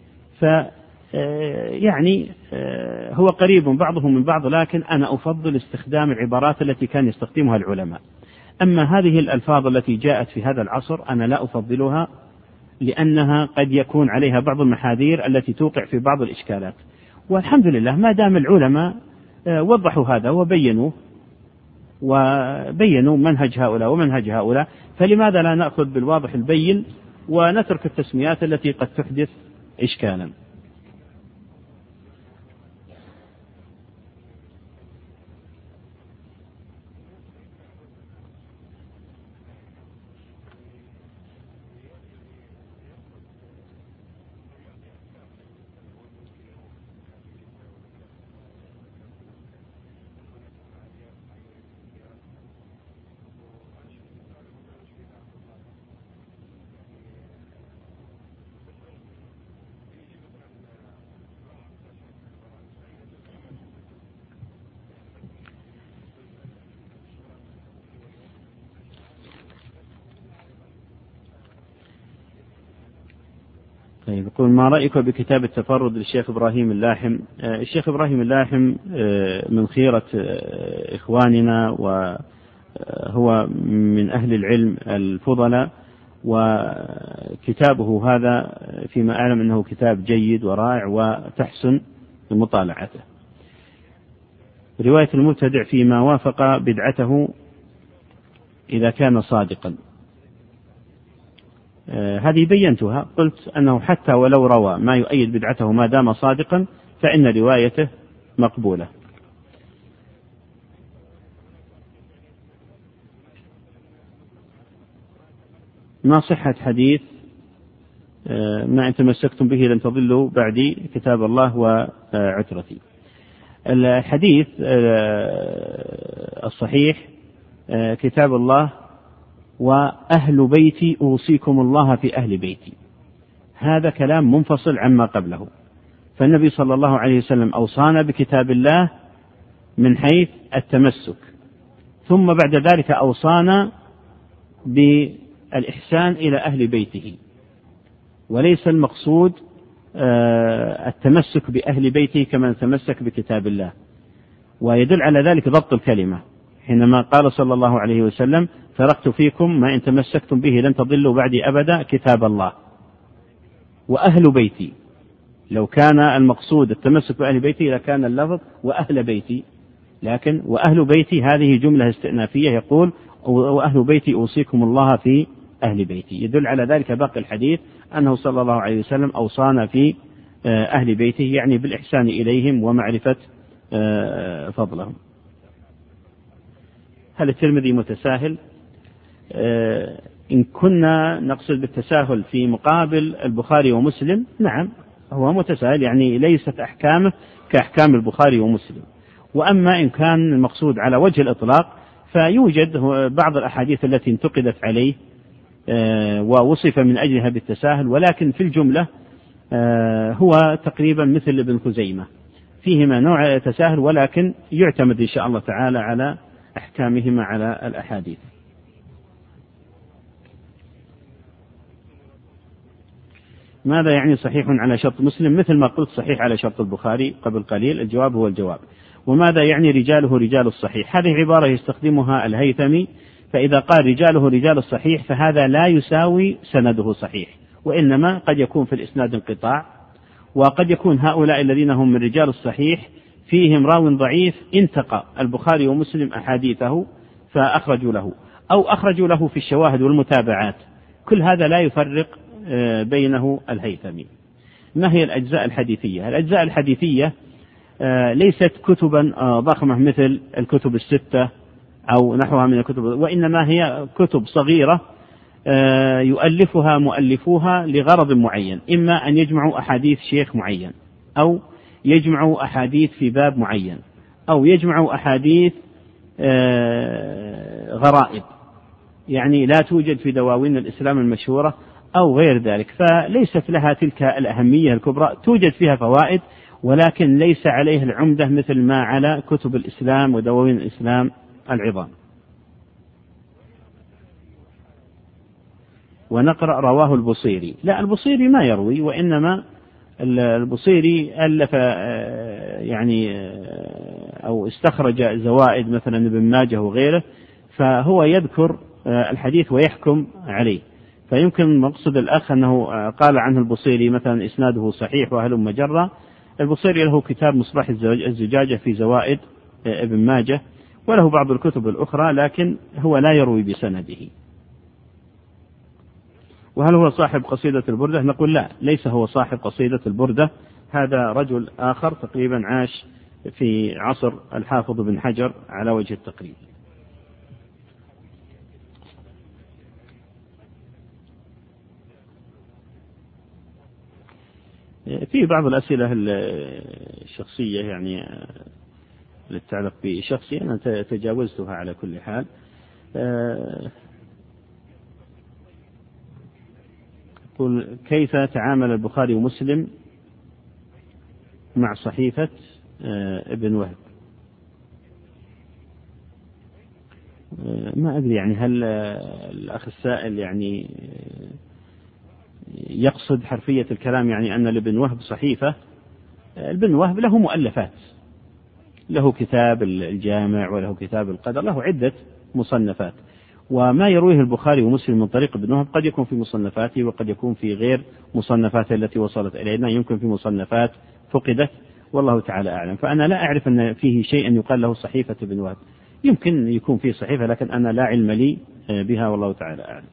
يعني هو قريب بعضهم من بعض، لكن أنا أفضل استخدام العبارات التي كان يستخدمها العلماء. أما هذه الألفاظ التي جاءت في هذا العصر أنا لا أفضلها، لأنها قد يكون عليها بعض المحاذير التي توقع في بعض الإشكالات. والحمد لله ما دام العلماء وضحوا هذا وبينوا منهج هؤلاء ومنهج هؤلاء، فلماذا لا نأخذ بالواضح البين ونترك التسميات التي قد تحدث إشكالا؟ طيب، يقول ما رأيك بكتاب التفرد للشيخ إبراهيم اللاحم؟ الشيخ إبراهيم اللاحم من خيرة إخواننا، وهو من أهل العلم الفضلاء، وكتابه هذا فيما أعلم أنه كتاب جيد ورائع وتحسن مطالعته. رواية المبتدع فيما وافق بدعته إذا كان صادقا، هذه بينتها، قلت أنه حتى ولو روى ما يؤيد بدعته ما دام صادقا فإن روايته مقبولة. ما صحة حديث ما إن تمسكتم به لن تضلوا بعدي كتاب الله وعترتي؟ الحديث الصحيح كتاب الله وأهل بيتي أوصيكم الله في أهل بيتي، هذا كلام منفصل عما قبله. فالنبي صلى الله عليه وسلم أوصانا بكتاب الله من حيث التمسك، ثم بعد ذلك أوصانا بالإحسان إلى أهل بيته، وليس المقصود التمسك بأهل بيته كما تمسك بكتاب الله. ويدل على ذلك ضبط الكلمة حينما قال صلى الله عليه وسلم تركت فيكم ما إن تمسكتم به لن تضلوا بعدي أبدا كتاب الله وأهل بيتي. لو كان المقصود التمسك بأهل بيتي لكان اللفظ وأهل بيتي، لكن وأهل بيتي هذه جملة استئنافية، يقول وأهل بيتي أوصيكم الله في أهل بيتي، يدل على ذلك باقي الحديث أنه صلى الله عليه وسلم أوصانا في أهل بيته، يعني بالإحسان إليهم ومعرفة فضلهم. هل الترمذي متساهل؟ إن كنا نقصد بالتساهل في مقابل البخاري ومسلم، نعم هو متساهل، يعني ليست أحكامه كأحكام البخاري ومسلم. وأما إن كان المقصود على وجه الإطلاق فيوجد بعض الأحاديث التي انتقدت عليه ووصف من أجلها بالتساهل، ولكن في الجملة هو تقريبا مثل ابن خزيمة، فيهما نوع تساهل، ولكن يعتمد إن شاء الله تعالى على أحكامهما على الأحاديث. ماذا يعني صحيح على شرط مسلم؟ مثل ما قلت صحيح على شرط البخاري قبل قليل، الجواب هو الجواب. وماذا يعني رجاله رجال الصحيح؟ هذه عبارة يستخدمها الهيثمي، فإذا قال رجاله رجال الصحيح فهذا لا يساوي سنده صحيح، وإنما قد يكون في الإسناد انقطاع، وقد يكون هؤلاء الذين هم من رجال الصحيح فيهم راو ضعيف انتقى البخاري ومسلم أحاديثه فأخرجوا له، أو أخرجوا له في الشواهد والمتابعات. كل هذا لا يفرق بينه الهيثمي. ما هي الأجزاء الحديثية؟ الأجزاء الحديثية ليست كتبا ضخمة مثل الكتب الستة أو نحوها من الكتب، وإنما هي كتب صغيرة يؤلفها مؤلفوها لغرض معين، إما أن يجمعوا أحاديث شيخ معين، أو يجمعوا أحاديث في باب معين، أو يجمعوا أحاديث غرائب يعني لا توجد في دواوين الإسلام المشهورة أو غير ذلك، فليست لها تلك الأهمية الكبرى، توجد فيها فوائد ولكن ليس عليه العمدة مثل ما على كتب الإسلام ودواوين الإسلام العظام. ونقرأ رواه البصيري، لا البصيري ما يروي، وإنما البصيري ألف يعني أو استخرج زوائد مثلا ابن ماجه وغيره، فهو يذكر الحديث ويحكم عليه، فيمكن مقصد الأخ أنه قال عنه البصيري مثلا إسناده صحيح وهلم جرة. البصيري له كتاب مصباح الزجاجة في زوائد ابن ماجه، وله بعض الكتب الأخرى، لكن هو لا يروي بسنده. وهل هو صاحب قصيدة البردة؟ نقول لا، ليس هو صاحب قصيدة البردة، هذا رجل آخر تقريبا عاش في عصر الحافظ بن حجر على وجه التقريب. في بعض الأسئلة الشخصية يعني للتعلق بشخصي أنا تجاوزتها على كل حال. يقول كيف تعامل البخاري ومسلم مع صحيفة ابن وهب؟ ما أدري يعني هل الأخ السائل يعني يقصد حرفية الكلام، يعني أن لابن وهب صحيفة؟ ابن وهب له مؤلفات، له كتاب الجامع وله كتاب القدر، له عدة مصنفات، وما يرويه البخاري ومسلم من طريق ابن وهب قد يكون في مصنفاته وقد يكون في غير مصنفاته التي وصلت إلينا، يمكن في مصنفات فقدت والله تعالى أعلم. فأنا لا أعرف أن فيه شيء يقال له صحيفة ابن وهب، يمكن يكون فيه صحيفة لكن أنا لا علم لي بها والله تعالى أعلم.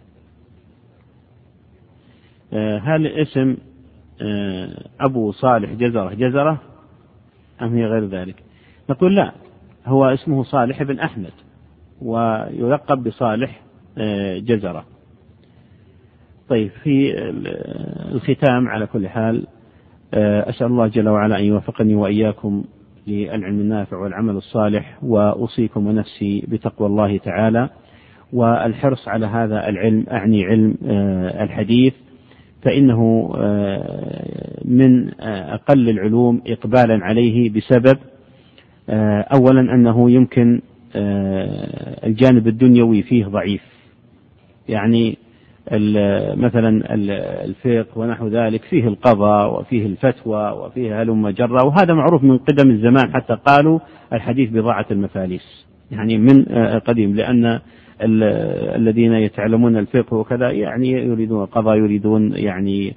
هل اسم أبو صالح جزرة أم هي غير ذلك؟ نقول لا، هو اسمه صالح بن أحمد ويلقب بصالح جزرة. طيب في الختام على كل حال أسأل الله جل وعلا أن يوفقني وإياكم للعلم النافع والعمل الصالح، وأوصيكم ونفسي بتقوى الله تعالى والحرص على هذا العلم، أعني علم الحديث، فإنه من أقل العلوم إقبالا عليه بسبب أولا أنه يمكن الجانب الدنيوي فيه ضعيف، يعني مثلا الفقه ونحو ذلك فيه القضاء وفيه الفتوى وفيه هلم جرة، وهذا معروف من قدم الزمان، حتى قالوا الحديث بضاعة المفاليس يعني من قديم، لأن الذين يتعلمون الفقه وكذا يعني يريدون القضاء، يريدون يعني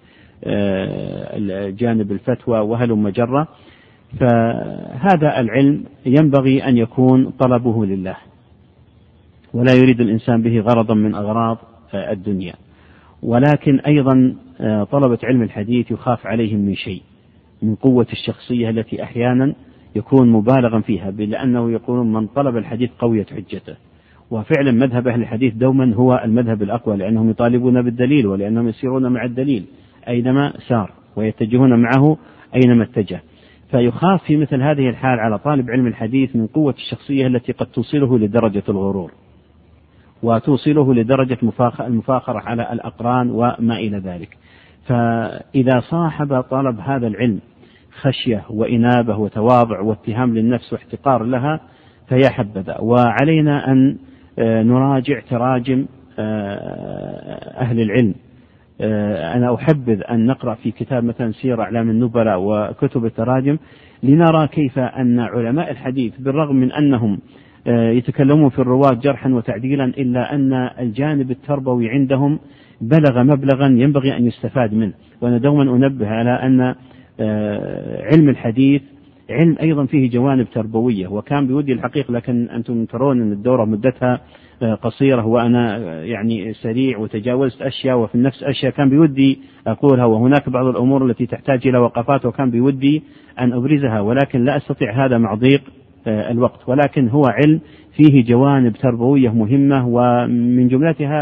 جانب الفتوى وهلم جرة، فهذا العلم ينبغي أن يكون طلبه لله، ولا يريد الإنسان به غرضا من أغراض الدنيا. ولكن أيضا طلبة علم الحديث يخاف عليهم من شيء، من قوة الشخصية التي أحيانا يكون مبالغا فيها، لأنه يقولون من طلب الحديث قوية حجته، وفعلا مذهب أهل الحديث دوما هو المذهب الأقوى، لأنهم يطالبون بالدليل ولأنهم يسيرون مع الدليل أينما سار ويتجهون معه أينما اتجه. فيخاف في مثل هذه الحال على طالب علم الحديث من قوة الشخصية التي قد توصله لدرجة الغرور وتوصله لدرجة المفاخرة على الأقران وما إلى ذلك. فإذا صاحب طلب هذا العلم خشية وإنابة وتواضع واتهام للنفس واحتقار لها فيا حبذا. وعلينا أن نراجع تراجم أهل العلم. أنا أحبذ أن نقرأ في كتاب مثلا سير أعلام النبلاء وكتب التراجم لنرى كيف أن علماء الحديث بالرغم من أنهم يتكلمون في الرواة جرحا وتعديلا، إلا أن الجانب التربوي عندهم بلغ مبلغا ينبغي أن يستفاد منه. وأنا دوما أنبه على أن علم الحديث علم أيضا فيه جوانب تربوية، وكان بودي الحقيقة، لكن أنتم ترون أن الدورة مدتها قصيرة وأنا يعني سريع وتجاوزت أشياء وفي النفس أشياء كان بودي أقولها، وهناك بعض الأمور التي تحتاج إلى وقفات وكان بودي أن أبرزها، ولكن لا أستطيع هذا مع ضيق الوقت. ولكن هو علم فيه جوانب تربوية مهمة، ومن جملتها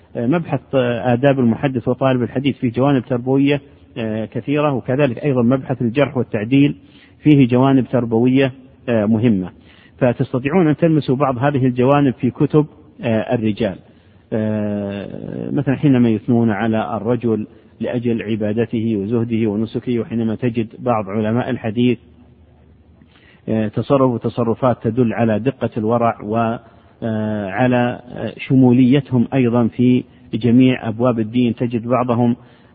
مبحث آداب المحدث وطالب الحديث فيه جوانب تربوية كثيرة، وكذلك أيضا مبحث الجرح والتعديل فيه جوانب تربوية مهمة، فتستطيعون أن تلمسوا بعض هذه الجوانب في كتب الرجال. مثلا حينما يثنون على الرجل لأجل عبادته وزهده ونسكه، وحينما تجد بعض علماء الحديث تصرفات تدل على دقة الورع وعلى شموليتهم أيضا في جميع أبواب الدين، تجد بعضهم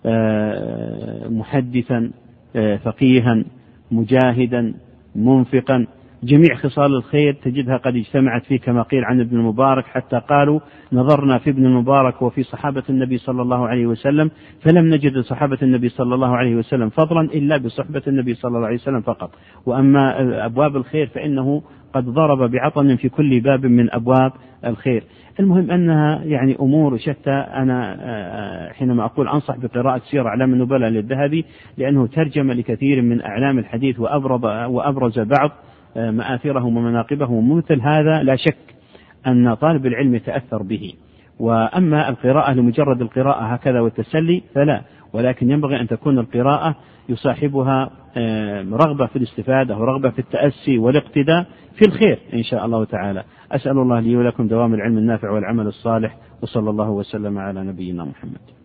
محدثا فقيها مجاهدا منفقا، جميع خصال الخير تجدها قد اجتمعت فيه، كما قيل عن ابن المبارك حتى قالوا نظرنا في ابن المبارك وفي صحابة النبي صلى الله عليه وسلم فلم نجد صحابة النبي صلى الله عليه وسلم فضلا إلا بصحبة النبي صلى الله عليه وسلم فقط. وأما أبواب الخير فإنه قد ضرب بعطن في كل باب من أبواب الخير. المهم أنها يعني أمور شتى. أنا حينما أقول أنصح بقراءة سير أعلام النبلاء للذهبي لأنه ترجم لكثير من أعلام الحديث وأبرز بعض مآثرهم ومناقبهم، ومثل هذا لا شك أن طالب العلم يتأثر به. وأما القراءة لمجرد القراءة هكذا والتسلي فلا، ولكن ينبغي أن تكون القراءة يصاحبها رغبة في الاستفادة ورغبة في التأسي والاقتداء في الخير إن شاء الله تعالى. أسأل الله لي ولكم دوام العلم النافع والعمل الصالح، وصلى الله وسلم على نبينا محمد.